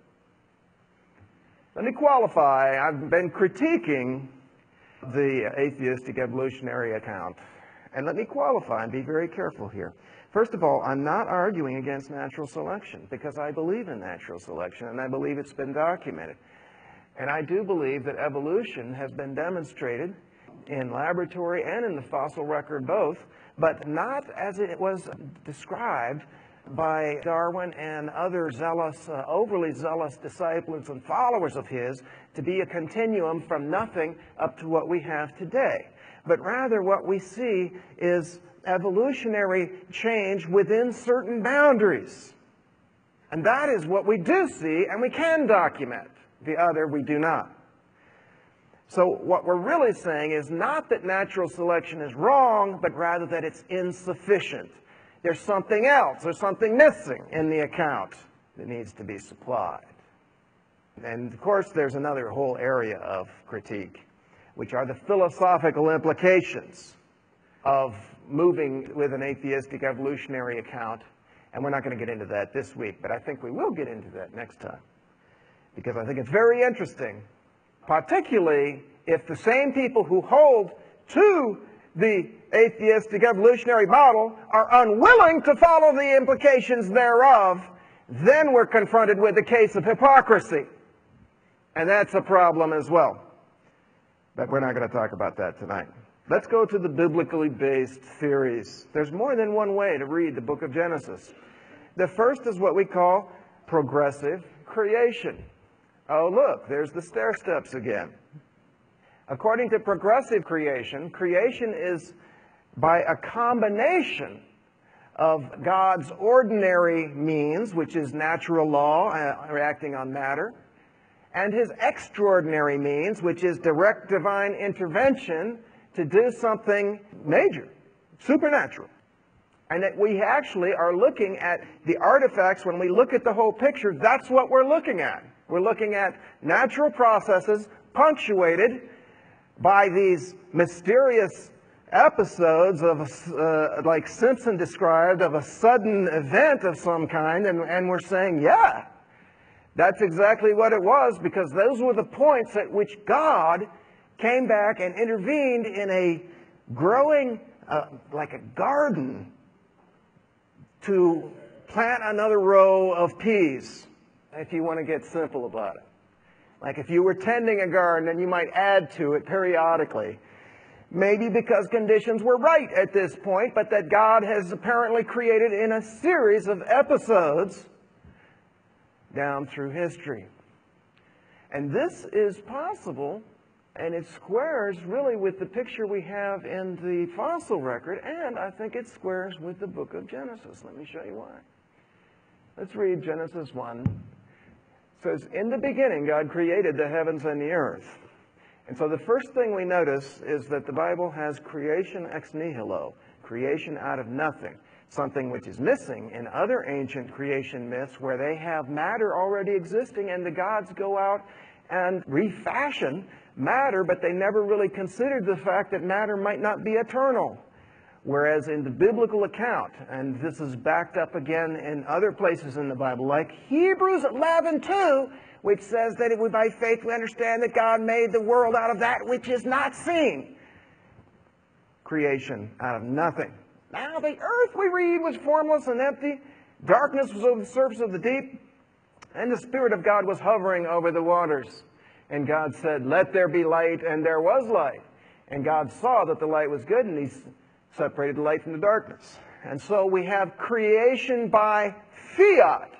Let me qualify. I've been critiquing the atheistic evolutionary account. And let me qualify and be very careful here. First of all, I'm not arguing against natural selection because I believe in natural selection and I believe it's been documented. And I do believe that evolution has been demonstrated in laboratory and in the fossil record both, but not as it was described by Darwin and other zealous, uh, overly zealous disciples and followers of his to be a continuum from nothing up to what we have today. But rather what we see is evolutionary change within certain boundaries. And that is what we do see and we can document. The other we do not. So what we're really saying is not that natural selection is wrong, but rather that it's insufficient. There's something else, there's something missing in the account that needs to be supplied. And of course there's another whole area of critique, which are the philosophical implications of moving with an atheistic evolutionary account. And we're not going to get into that this week, but I think we will get into that next time. Because I think it's very interesting, particularly if the same people who hold to the atheistic evolutionary model are unwilling to follow the implications thereof, then we're confronted with the case of hypocrisy. And that's a problem as well. But we're not going to talk about that tonight. Let's go to the biblically based theories. There's more than one way to read the book of Genesis. The first is what we call progressive creation. Oh, look, there's the stair steps again. According to progressive creation, creation is by a combination of God's ordinary means, which is natural law uh, acting on matter, and his extraordinary means, which is direct divine intervention to do something major, supernatural. And that we actually are looking at the artifacts. When we look at the whole picture, that's what we're looking at. We're looking at natural processes punctuated by these mysterious episodes of, uh, like Simpson described, of a sudden event of some kind, and, and we're saying, yeah, that's exactly what it was, because those were the points at which God came back and intervened in a growing, uh, like a garden, to plant another row of peas, if you want to get simple about it. Like if you were tending a garden and you might add to it periodically. Maybe because conditions were right at this point, but that God has apparently created in a series of episodes down through history. And this is possible, and it squares really with the picture we have in the fossil record, and I think it squares with the book of Genesis. Let me show you why. Let's read Genesis one. It says, in the beginning, God created the heavens and the earth. And so the first thing we notice is that the Bible has creation ex nihilo, creation out of nothing, something which is missing in other ancient creation myths where they have matter already existing and the gods go out and refashion matter, but they never really considered the fact that matter might not be eternal. Whereas in the biblical account, and this is backed up again in other places in the Bible, like Hebrews eleven two, which says that it was by faith we understand that God made the world out of that which is not seen. Creation out of nothing. Now the earth, we read, was formless and empty. Darkness was over the surface of the deep. And the Spirit of God was hovering over the waters. And God said, let there be light, and there was light. And God saw that the light was good, and He separated the light from the darkness. And so we have creation by fiat.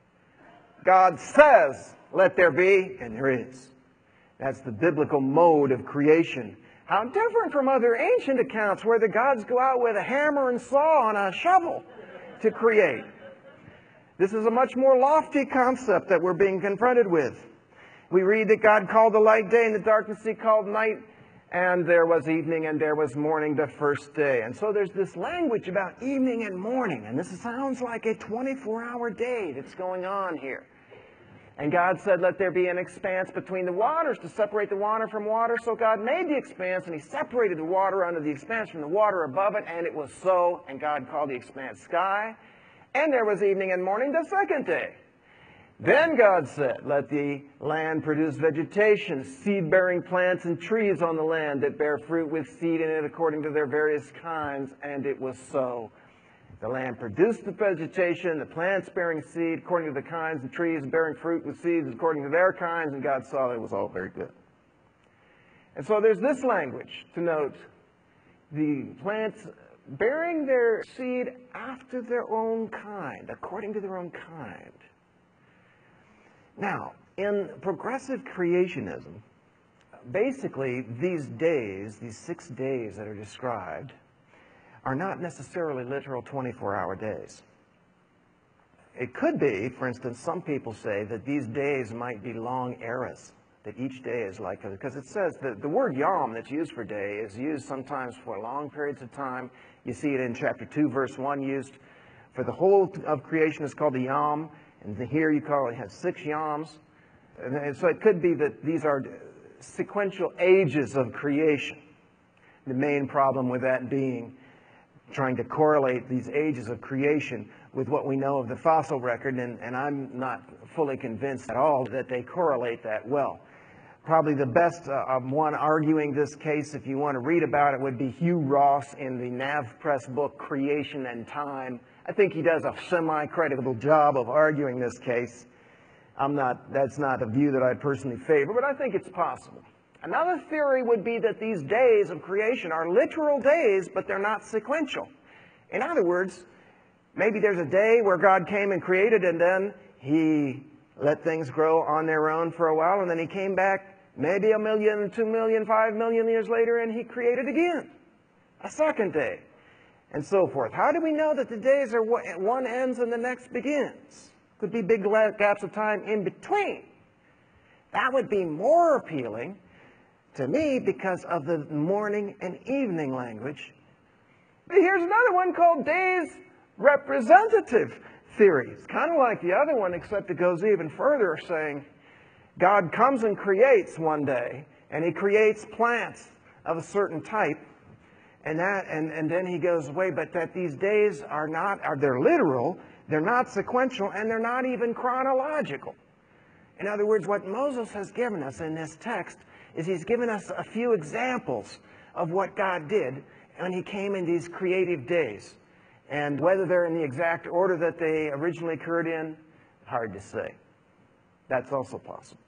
God says, let there be, and there is. That's the biblical mode of creation. How different from other ancient accounts where the gods go out with a hammer and saw and a shovel to create. This is a much more lofty concept that we're being confronted with. We read that God called the light day and the darkness He called night, and there was evening and there was morning the first day. And so there's this language about evening and morning, and this sounds like a twenty-four hour day that's going on here. And God said, let there be an expanse between the waters to separate the water from water. So God made the expanse, and He separated the water under the expanse from the water above it, and it was so. And God called the expanse sky. And there was evening and morning the second day. Then God said, let the land produce vegetation, seed-bearing plants and trees on the land that bear fruit with seed in it according to their various kinds. And it was so. The land produced the vegetation, the plants bearing seed according to the kinds, the trees bearing fruit with seeds according to their kinds, and God saw that it was all very good. And so there's this language to note the plants bearing their seed after their own kind, according to their own kind. Now, in progressive creationism, basically these days, these six days that are described, are not necessarily literal twenty-four hour days. It could be, for instance, some people say that these days might be long eras, that each day is like, because it says that the word yom that's used for day is used sometimes for long periods of time. You see it in chapter two, verse one, used for the whole of creation is called the yom, and here you call it, it has six yoms. And so it could be that these are sequential ages of creation. The main problem with that being trying to correlate these ages of creation with what we know of the fossil record, and, and I'm not fully convinced at all that they correlate that well. Probably the best uh, one arguing this case, if you want to read about it, would be Hugh Ross in the NavPress book, Creation and Time. I think he does a semi-creditable job of arguing this case. I'm not, that's not a view that I personally favor, but I think it's possible. Another theory would be that these days of creation are literal days, but they're not sequential. In other words, maybe there's a day where God came and created, and then He let things grow on their own for a while, and then He came back maybe a million, two million, five million years later, and He created again. A second day, and so forth. How do we know that the days are one ends and the next begins? Could be big gaps of time in between. That would be more appealing to me because of the morning and evening language. But here's another one called days representative theory. It's kind of like the other one, except it goes even further, saying God comes and creates one day, and He creates plants of a certain type, and that, and, and then He goes away, but that these days are not, are they're literal, they're not sequential, and they're not even chronological. In other words, what Moses has given us in this text is he's given us a few examples of what God did when He came in these creative days. And whether they're in the exact order that they originally occurred in, hard to say. That's also possible.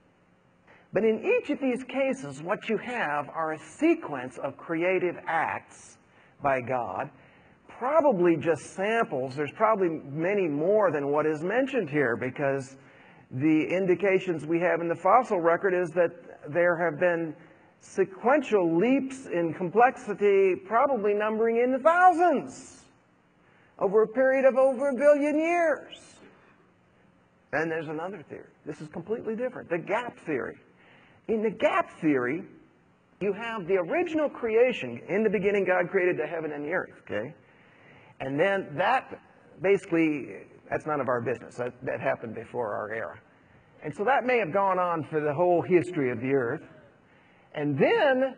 But in each of these cases, what you have are a sequence of creative acts by God, probably just samples. There's probably many more than what is mentioned here, because the indications we have in the fossil record is that there have been sequential leaps in complexity, probably numbering in the thousands, over a period of over a billion years. And there's another theory. This is completely different, the gap theory. In the gap theory, you have the original creation. In the beginning, God created the heaven and the earth, okay? And then that, basically, that's none of our business. That, that happened before our era. And so that may have gone on for the whole history of the earth. And then,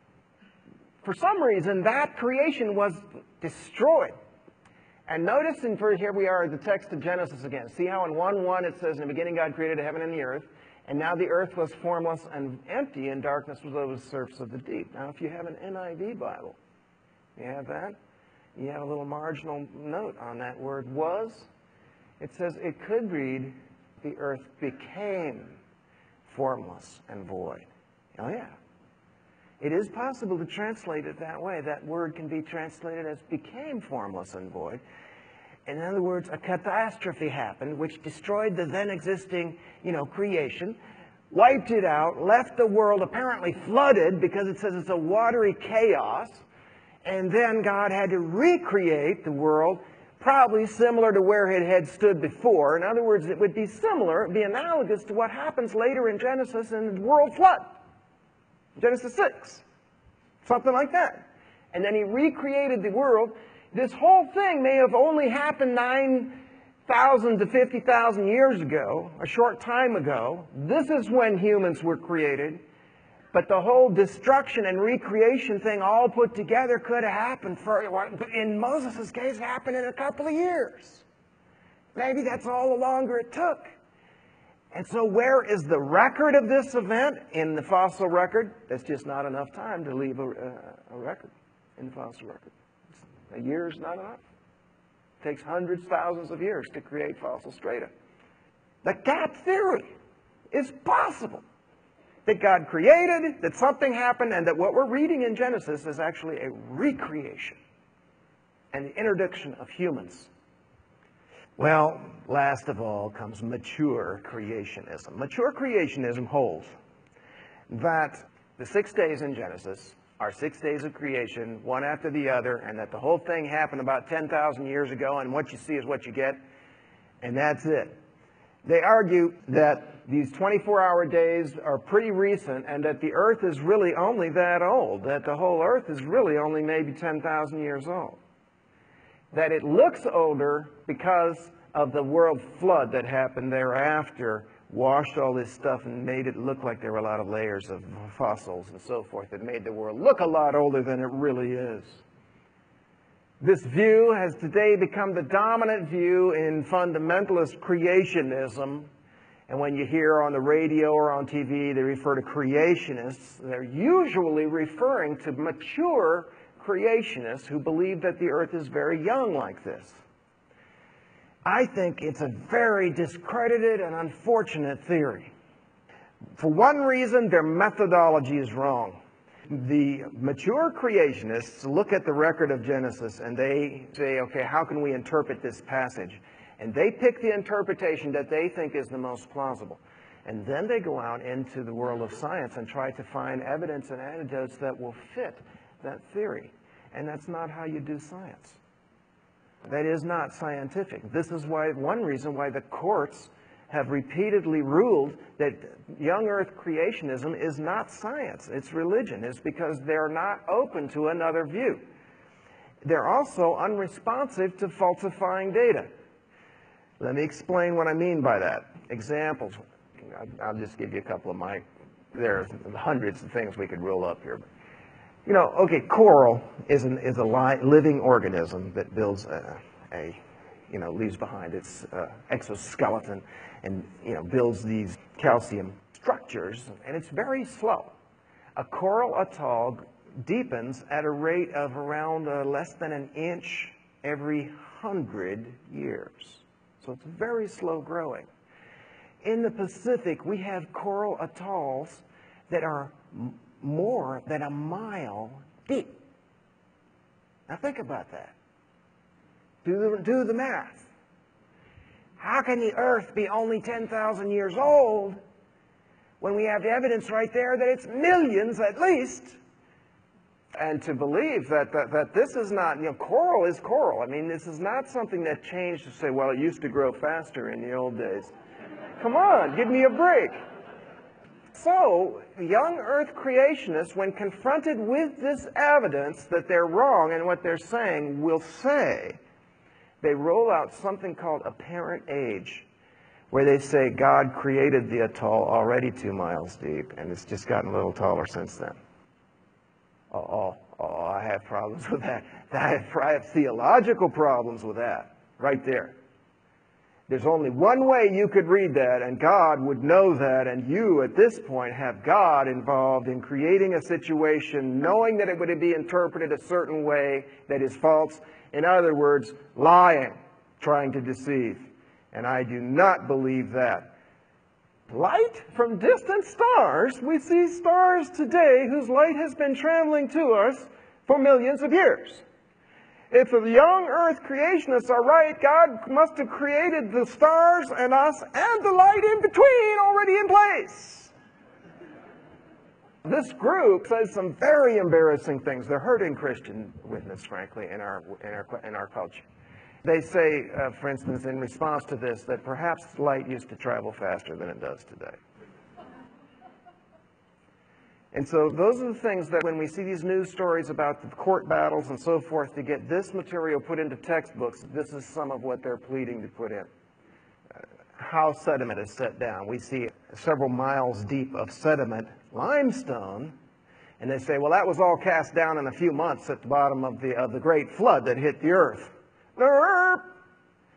for some reason, that creation was destroyed. And notice, in, for, here we are at the text of Genesis again. See how in one one it says, in the beginning God created the heaven and the earth, and now the earth was formless and empty, and darkness was over the surface of the deep. Now, if you have an N I V Bible, you have that? You have a little marginal note on that word was. It says it could read, the earth became formless and void. Oh, yeah. It is possible to translate it that way. That word can be translated as became formless and void. In other words, a catastrophe happened which destroyed the then existing, you know, creation, wiped it out, left the world apparently flooded because it says it's a watery chaos, and then God had to recreate the world probably similar to where it had stood before. In other words, it would be similar, it would be analogous to what happens later in Genesis in the world flood. Genesis six. Something like that. And then He recreated the world. This whole thing may have only happened nine thousand to fifty thousand years ago, a short time ago. This is when humans were created. But the whole destruction and recreation thing all put together could have happened for, in Moses' case, happened in a couple of years. Maybe that's all the longer it took. And so where is the record of this event in the fossil record? There's just not enough time to leave a, a, a record in the fossil record. A year is not enough. It takes hundreds, thousands of years to create fossil strata. The gap theory is possible. That God created, that something happened, and that what we're reading in Genesis is actually a recreation and the introduction of humans. Well, last of all comes mature creationism. Mature creationism holds that the six days in Genesis are six days of creation, one after the other, and that the whole thing happened about ten thousand years ago, and what you see is what you get, and that's it. They argue that these twenty-four hour days are pretty recent, and that the Earth is really only that old, that the whole Earth is really only maybe ten thousand years old. That it looks older because of the world flood that happened thereafter, washed all this stuff and made it look like there were a lot of layers of fossils and so forth that made the world look a lot older than it really is. This view has today become the dominant view in fundamentalist creationism. And when you hear on the radio or on T V they refer to creationists, they're usually referring to mature creationists who believe that the Earth is very young like this. I think it's a very discredited and unfortunate theory. For one reason, their methodology is wrong. The mature creationists look at the record of Genesis and they say, okay, how can we interpret this passage? And they pick the interpretation that they think is the most plausible. And then they go out into the world of science and try to find evidence and anecdotes that will fit that theory. And that's not how you do science. That is not scientific. This is why one reason why the courts have repeatedly ruled that young Earth creationism is not science, it's religion. It's because they're not open to another view. They're also unresponsive to falsifying data. Let me explain what I mean by that. Examples. I'll just give you a couple of my, there are hundreds of things we could roll up here. You know, okay, coral is, an, is a li living organism that builds a, a, you know, leaves behind its uh, exoskeleton and, you know, builds these calcium structures, and it's very slow. A coral atoll deepens at a rate of around uh, less than an inch every hundred years. So it's very slow growing. In the Pacific, we have coral atolls that are m more than a mile deep. Now think about that. Do the, do the math. How can the Earth be only ten thousand years old when we have evidence right there that it's millions at least? And to believe that, that, that this is not, you know, coral is coral. I mean, this is not something that changed to say, well, it used to grow faster in the old days. Come on, give me a break. So, young Earth creationists, when confronted with this evidence that they're wrong in what they're saying, will say, they roll out something called apparent age, where they say God created the atoll already two miles deep, and it's just gotten a little taller since then. Oh, oh, oh, I have problems with that. I have, I have theological problems with that, right there. There's only one way you could read that, and God would know that, and you, at this point, have God involved in creating a situation, knowing that it would be interpreted a certain way that is false. In other words, lying, trying to deceive. And I do not believe that. Light from distant stars. We see stars today whose light has been traveling to us for millions of years. If the young Earth creationists are right, God must have created the stars and us and the light in between already in place. This group says some very embarrassing things. They're hurting Christian witness, frankly, in our, in our, in our culture. They say, uh, for instance, in response to this, that perhaps light used to travel faster than it does today. And so those are the things that when we see these news stories about the court battles and so forth to get this material put into textbooks, this is some of what they're pleading to put in. Uh, how sediment is set down. We see several miles deep of sediment, limestone, and they say, well, that was all cast down in a few months at the bottom of the, of the great flood that hit the earth. Derp!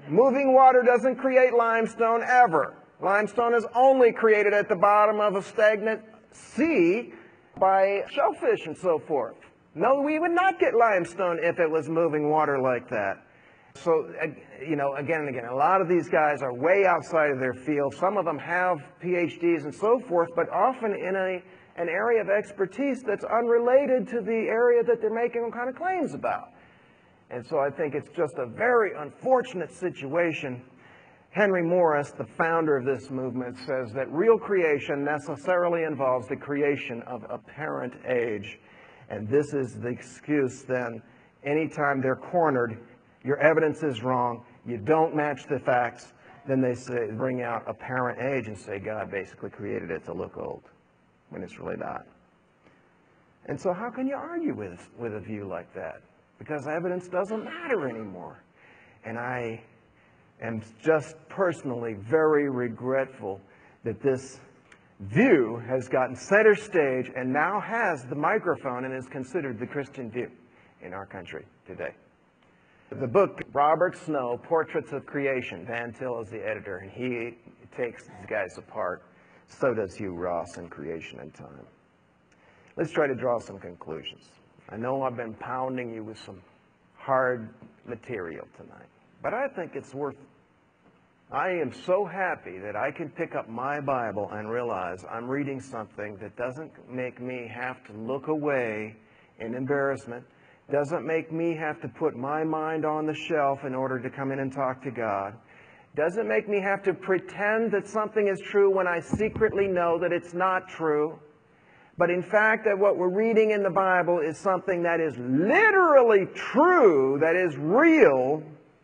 Moving water doesn't create limestone ever. Limestone is only created at the bottom of a stagnant sea by shellfish and so forth. No, we would not get limestone if it was moving water like that. So, you know, again and again, a lot of these guys are way outside of their field. Some of them have P H Ds and so forth, but often in a, an area of expertise that's unrelated to the area that they're making all kind of claims about. And so I think it's just a very unfortunate situation. Henry Morris, the founder of this movement, says that real creation necessarily involves the creation of apparent age. And this is the excuse then, anytime they're cornered, your evidence is wrong, you don't match the facts, then they say, bring out apparent age and say God basically created it to look old, when it's really not. And so how can you argue with, with a view like that? Because evidence doesn't matter anymore. And I am just personally very regretful that this view has gotten center stage and now has the microphone and is considered the Christian view in our country today. The book, Robert Snow, Portraits of Creation, Van Til is the editor, and he takes these guys apart. So does Hugh Ross in Creation and Time. Let's try to draw some conclusions. I know I've been pounding you with some hard material tonight, but I think it's worth it. I am so happy that I can pick up my Bible and realize I'm reading something that doesn't make me have to look away in embarrassment, doesn't make me have to put my mind on the shelf in order to come in and talk to God, doesn't make me have to pretend that something is true when I secretly know that it's not true, but in fact that what we're reading in the Bible is something that is literally true, that is real.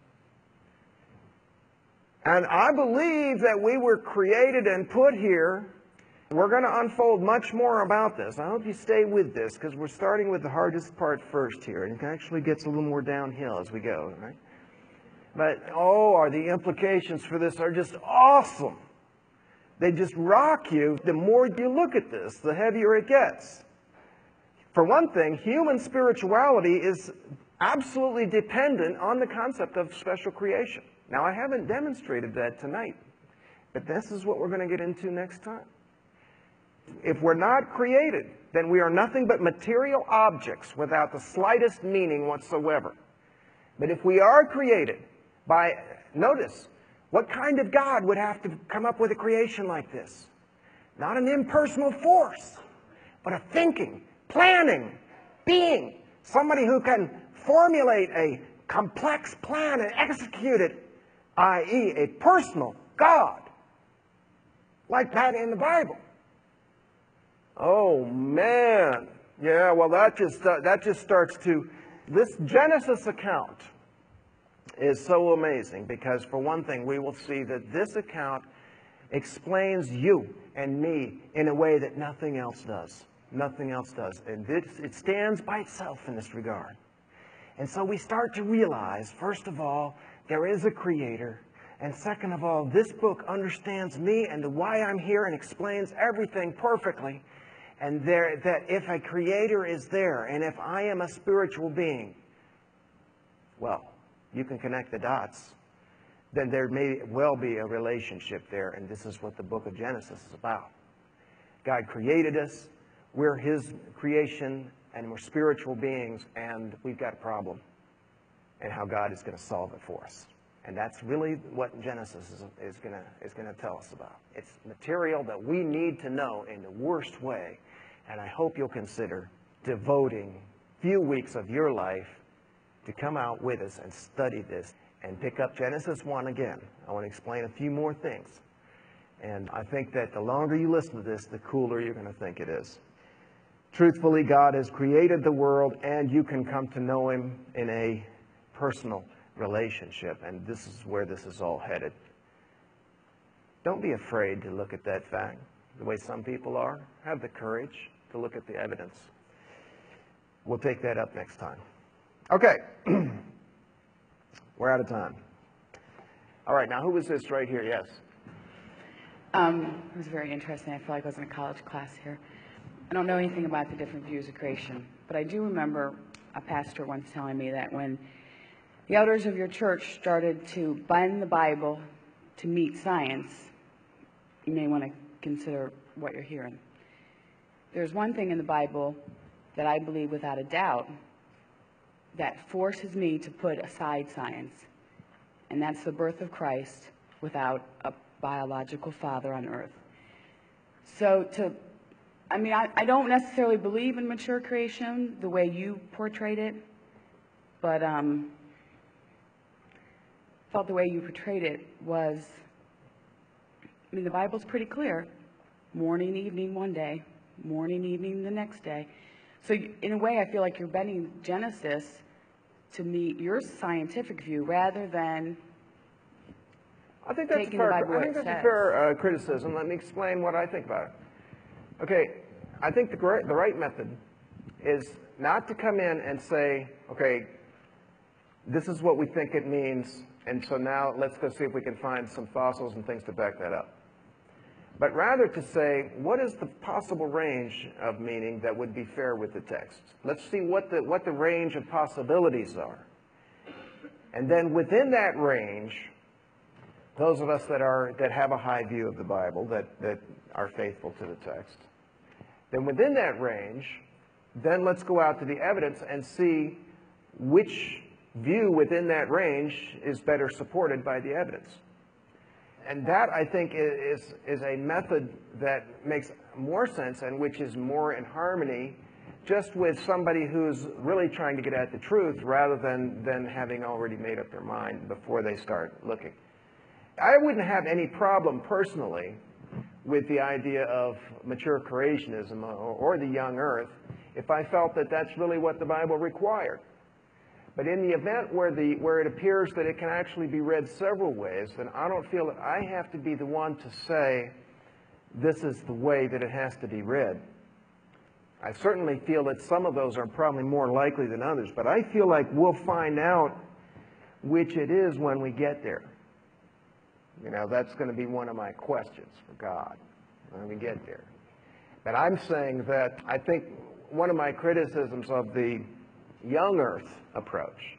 And I believe that we were created and put here. We're going to unfold much more about this. I hope you stay with this, because we're starting with the hardest part first here, and it actually gets a little more downhill as we go, right? But, oh, are the implications for this are just awesome. They just rock you. The more you look at this, the heavier it gets. For one thing, human spirituality is absolutely dependent on the concept of special creation. Now, I haven't demonstrated that tonight, but this is what we're going to get into next time. If we're not created, then we are nothing but material objects without the slightest meaning whatsoever. But if we are created by, notice, what kind of God would have to come up with a creation like this? Not an impersonal force, but a thinking, planning, being, somebody who can formulate a complex plan and execute it, that is a personal God, like that in the Bible. Oh, man. Yeah, well, that just, uh, that just starts to... This Genesis account is so amazing because, for one thing, we will see that this account explains you and me in a way that nothing else does. Nothing else does. And it, it stands by itself in this regard. And so we start to realize, first of all, there is a creator. And second of all, this book understands me and why I'm here and explains everything perfectly. And there, that if a creator is there, and if I am a spiritual being, well, you can connect the dots. Then there may well be a relationship there, and this is what the book of Genesis is about. God created us, we're His creation, and we're spiritual beings, and we've got a problem, and how God is going to solve it for us. And that's really what Genesis is, is going to is going to tell us about. It's material that we need to know in the worst way. And I hope you'll consider devoting a few weeks of your life to come out with us and study this and pick up Genesis one again. I want to explain a few more things. And I think that the longer you listen to this, the cooler you're going to think it is. Truthfully, God has created the world, and you can come to know Him in a personal relationship. And this is where this is all headed. Don't be afraid to look at that fact the way some people are. Have the courage to look at the evidence. We'll take that up next time. Okay. We're out of time. All right, now who was this right here? Yes. Um, it was very interesting. I feel like I was in a college class here. I don't know anything about the different views of creation, but I do remember a pastor once telling me that when the elders of your church started to bend the Bible to meet science, you may want to consider what you're hearing. There's one thing in the Bible that I believe without a doubt that forces me to put aside science, and that's the birth of Christ without a biological father on earth. So to, I mean, I, I don't necessarily believe in mature creation the way you portrayed it, but um, felt the way you portrayed it was, I mean, the Bible's pretty clear. Morning, evening one day, morning, evening the next day. So you, in a way, I feel like you're bending Genesis to meet your scientific view rather than I think that's taking fair, the Bible I where think it that's a says. fair uh, criticism. Let me explain what I think about it. Okay, I think the, gr- the right method is not to come in and say, okay, this is what we think it means, and so now let's go see if we can find some fossils and things to back that up. But rather to say, what is the possible range of meaning that would be fair with the text? Let's see what the, what the range of possibilities are. And then within that range, those of us that are that have a high view of the Bible, that, that are faithful to the text, then within that range, then let's go out to the evidence and see which view within that range is better supported by the evidence. And that, I think, is, is a method that makes more sense and which is more in harmony just with somebody who's really trying to get at the truth rather than, than having already made up their mind before they start looking. I wouldn't have any problem personally with the idea of mature creationism or, or the young earth if I felt that that's really what the Bible required. But in the event where, the, where it appears that it can actually be read several ways, then I don't feel that I have to be the one to say this is the way that it has to be read. I certainly feel that some of those are probably more likely than others, but I feel like we'll find out which it is when we get there. You know, that's going to be one of my questions for God when we get there. But I'm saying that I think one of my criticisms of the young earth approach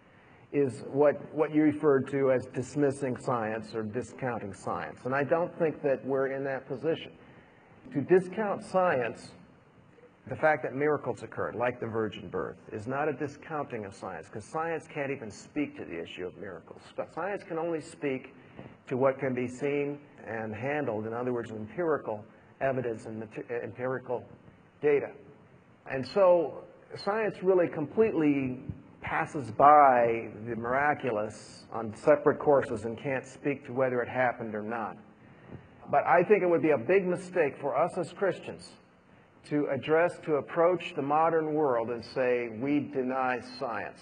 is what, what you referred to as dismissing science or discounting science. And I don't think that we're in that position. To discount science, the fact that miracles occurred, like the virgin birth, is not a discounting of science, because science can't even speak to the issue of miracles. Science can only speak to what can be seen and handled, in other words, empirical evidence and empirical data. And so science really completely passes by the miraculous on separate courses and can't speak to whether it happened or not. But I think it would be a big mistake for us as Christians to address, to approach the modern world and say, we deny science,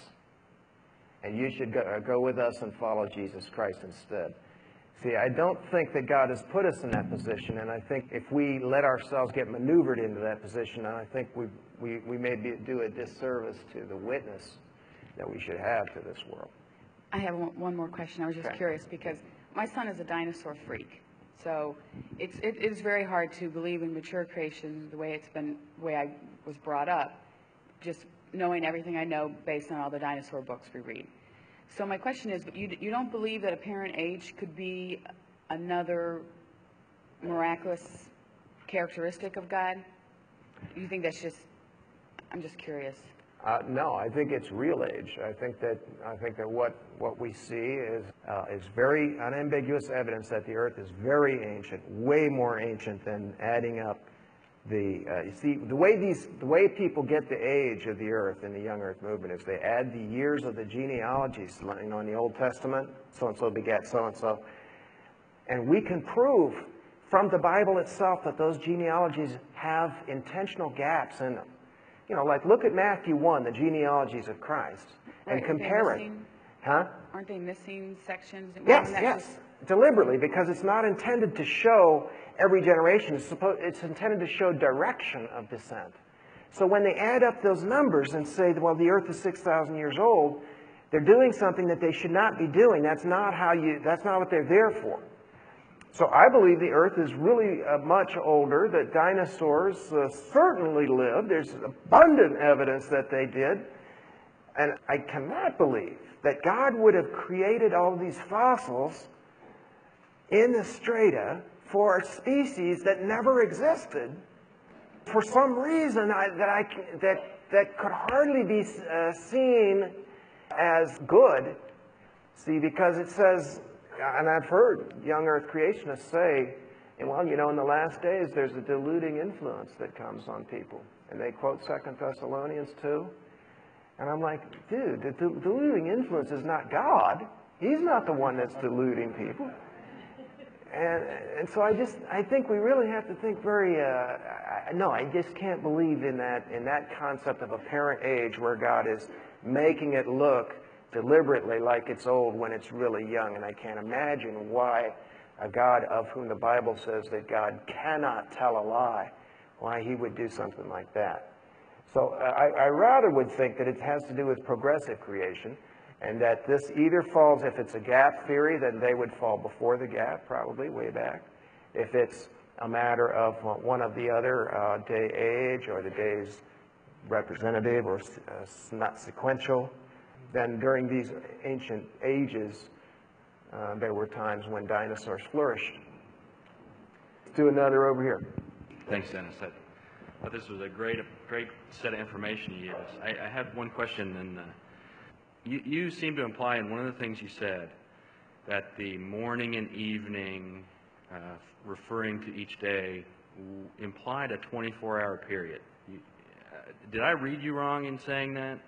and you should go, go with us and follow Jesus Christ instead. See, I don't think that God has put us in that position, and I think if we let ourselves get maneuvered into that position, I think we we, we may be, do a disservice to the witness that we should have to this world. I have one, one more question. I was just Okay. curious because my son is a dinosaur freak. So it's, it is very hard to believe in mature creation the way it's been, the way I was brought up, just knowing everything I know based on all the dinosaur books we read. So my question is, you, you don't believe that apparent age could be another miraculous characteristic of God? You think that's just, I'm just curious. Uh, no, I think it's real age. I think that I think that what what we see is uh, is very unambiguous evidence that the Earth is very ancient, way more ancient than adding up the. Uh, you see, the way these the way people get the age of the Earth in the Young Earth movement is they add the years of the genealogies. You know, in the Old Testament, so and so begat so and so, and we can prove from the Bible itself that those genealogies have intentional gaps in them. You know, like look at Matthew one, the genealogies of Christ, and Right, compare aren't they it. missing- Huh? Aren't they missing sections? Yes, Wasn't that yes, just- deliberately, because it's not intended to show every generation. It's, supposed, it's intended to show direction of descent. So when they add up those numbers and say, well, the Earth is six thousand years old, they're doing something that they should not be doing. That's not how you. That's not what they're there for. So I believe the Earth is really uh, much older, that dinosaurs uh, certainly lived. There's abundant evidence that they did. And I cannot believe that God would have created all these fossils in the strata for a species that never existed for some reason I, that, I, that, that could hardly be uh, seen as good. See, because it says, and I've heard young earth creationists say, well, you know, in the last days there's a deluding influence that comes on people. And they quote Second Thessalonians two. And I'm like, dude, the deluding influence is not God. He's not the one that's deluding people. And, and so I just, I think we really have to think very, uh, I, no, I just can't believe in that, in that concept of apparent age where God is making it look deliberately like it's old when it's really young. And I can't imagine why a God of whom the Bible says that God cannot tell a lie, why he would do something like that. So uh, I, I rather would think that it has to do with progressive creation, and that this either falls, if it's a gap theory, then they would fall before the gap, probably, way back. If it's a matter of uh, one of the other, uh, day age, or the day's representative, or uh, not sequential, then during these ancient ages, uh, there were times when dinosaurs flourished. Let's do another over here. Thanks, Dennis. I thought this was a great, great set of information you gave us. I, I have one question, and uh, you, you seem to imply in one of the things you said that the morning and evening, uh, referring to each day, w implied a twenty-four hour period. You, uh, did I read you wrong in saying that?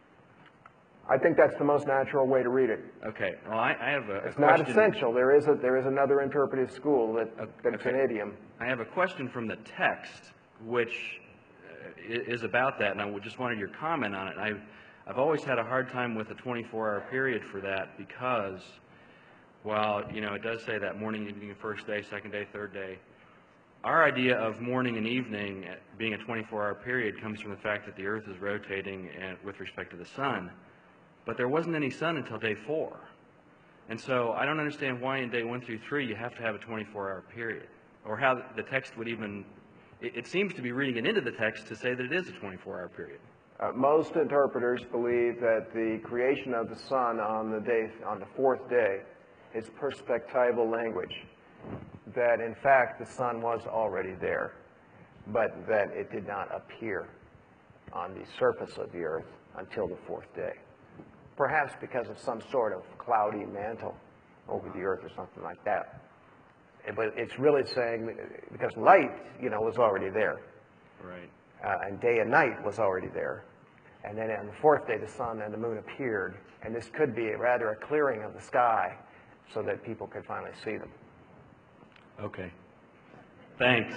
I think that's the most natural way to read it. Okay. Well, I, I have a, a It's question. not essential. There is a there is another interpretive school that that's okay. an idiom. I have a question from the text, which uh, is about that, and I just wanted your comment on it. I've I've always had a hard time with a twenty-four hour period for that because, while you know it does say that morning, evening, first day, second day, third day, our idea of morning and evening being a twenty-four hour period comes from the fact that the Earth is rotating and, with respect to the sun. But there wasn't any sun until day four. And so I don't understand why in day one through three you have to have a twenty-four hour period. Or how the text would even, it, it seems to be reading it into the text to say that it is a twenty-four hour period. Uh, most interpreters believe that the creation of the sun on the day, on the fourth day is perspectival language. That in fact the sun was already there, but that it did not appear on the surface of the earth until the fourth day. Perhaps because of some sort of cloudy mantle over the earth or something like that. But it's really saying, because light, you know, was already there. Right. Uh, and day and night was already there. And then on the fourth day, the sun and the moon appeared. And this could be a, rather a clearing of the sky so that people could finally see them. Okay. Thanks.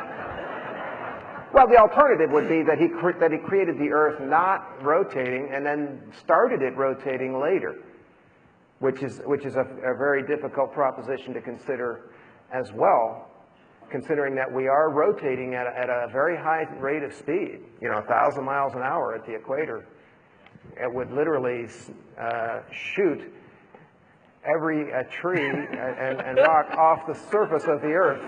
Well, the alternative would be that he, cre that he created the earth not rotating and then started it rotating later, which is, which is a, a very difficult proposition to consider as well, considering that we are rotating at a, at a very high rate of speed, you know, a thousand miles an hour at the equator. It would literally uh, shoot every uh, tree and, and rock off the surface of the earth.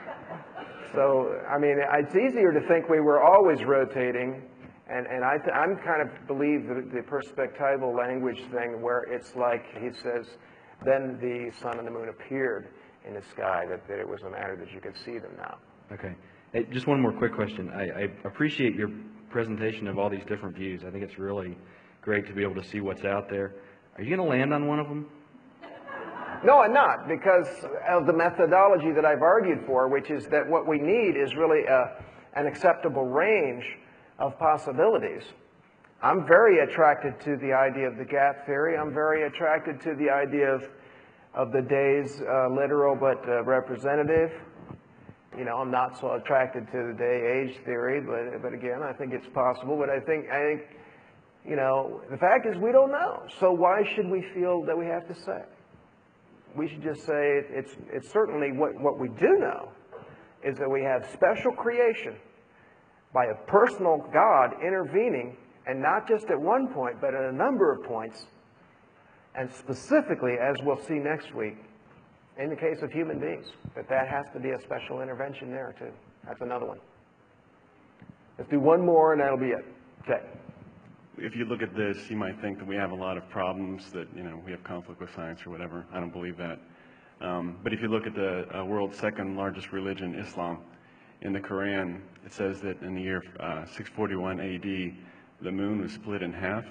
So, I mean, it's easier to think we were always rotating, and, and I th I'm kind of believe the, the perspectival language thing where it's like he says, then the sun and the moon appeared in the sky, that, that it was a matter that you could see them now. Okay. Hey, just one more quick question. I, I appreciate your presentation of all these different views. I think it's really great to be able to see what's out there. Are you going to land on one of them? No, I'm not, because of the methodology that I've argued for, which is that what we need is really a, an acceptable range of possibilities. I'm very attracted to the idea of the gap theory. I'm very attracted to the idea of, of the day's uh, literal but uh, representative. You know, I'm not so attracted to the day-age theory, but, but again, I think it's possible. But I think, I think, you know, the fact is we don't know. So why should we feel that we have to say? We should just say it's, it's certainly what, what we do know is that we have special creation by a personal God intervening, and not just at one point, but at a number of points, and specifically, as we'll see next week, in the case of human beings, that that has to be a special intervention there too. That's another one. Let's do one more and that'll be it. Okay. if you look at this, you might think that we have a lot of problems, that, you know, we have conflict with science or whatever. I don't believe that. Um, but if you look at the uh, world's second largest religion, Islam, in the Quran, it says that in the year uh, six forty-one A D, the moon was split in half.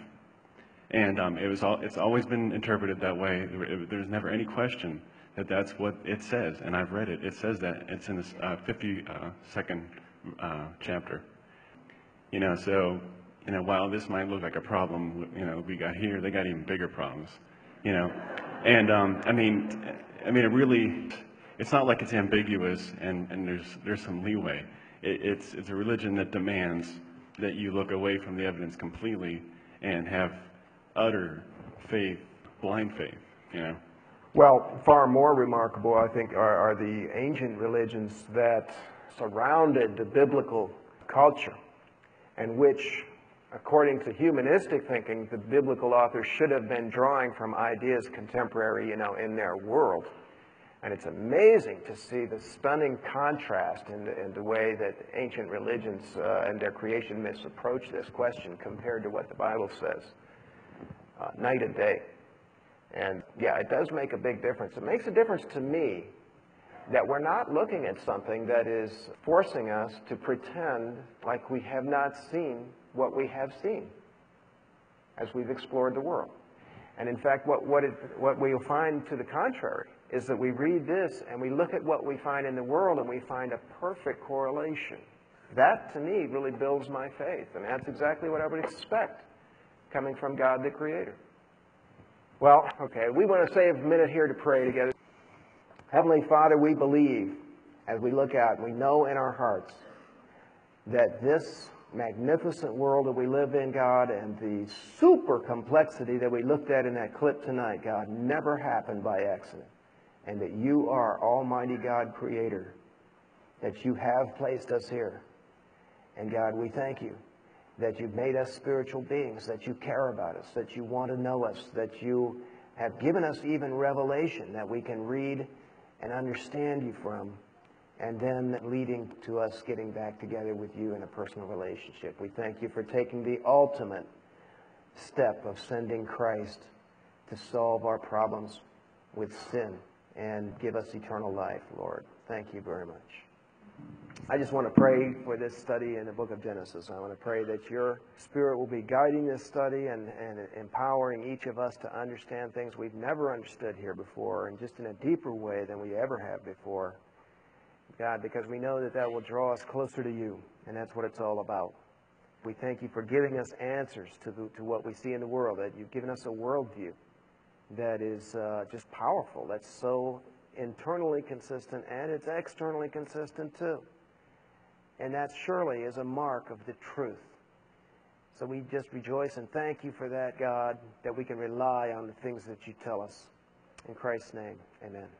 And um, it was all, it's always been interpreted that way. There, there's never any question that that's what it says. And I've read it. It says that. It's in this uh, fifty-second uh, chapter. You know, so, you know, while this might look like a problem, you know, we got here, they got even bigger problems, you know. And, um, I mean, I mean, it really, it's not like it's ambiguous and, and there's, there's some leeway. It, it's, it's a religion that demands that you look away from the evidence completely and have utter faith, blind faith, you know. Well, far more remarkable, I think, are, are the ancient religions that surrounded the biblical culture, and which, according to humanistic thinking, the biblical authors should have been drawing from ideas contemporary, you know, in their world. And it's amazing to see the stunning contrast in the, in the way that ancient religions uh, and their creation myths approach this question compared to what the Bible says, uh, night and day. And yeah, it does make a big difference. It makes a difference to me that we're not looking at something that is forcing us to pretend like we have not seen what we have seen as we've explored the world. And in fact, what, what, it, what we'll find to the contrary is that we read this and we look at what we find in the world and we find a perfect correlation. That, to me, really builds my faith. And that's exactly what I would expect coming from God the Creator. Well, okay, we want to save a minute here to pray together. Heavenly Father, we believe as we look out, we know in our hearts that this magnificent world that we live in, God, and the super complexity that we looked at in that clip tonight, God, never happened by accident. And that you are Almighty God, Creator, that you have placed us here. And God, we thank you that you've made us spiritual beings, that you care about us, that you want to know us, that you have given us even revelation that we can read and understand you from, and then leading to us getting back together with you in a personal relationship. We thank you for taking the ultimate step of sending Christ to solve our problems with sin and give us eternal life, Lord. Thank you very much. I just want to pray for this study in the book of Genesis. I want to pray that your Spirit will be guiding this study and, and empowering each of us to understand things we've never understood here before, and just in a deeper way than we ever have before. God, because we know that that will draw us closer to you, and that's what it's all about. We thank you for giving us answers to, the, to what we see in the world, that you've given us a worldview that is uh, just powerful, that's so internally consistent, and it's externally consistent too. And that surely is a mark of the truth. So we just rejoice and thank you for that, God, that we can rely on the things that you tell us. In Christ's name, amen.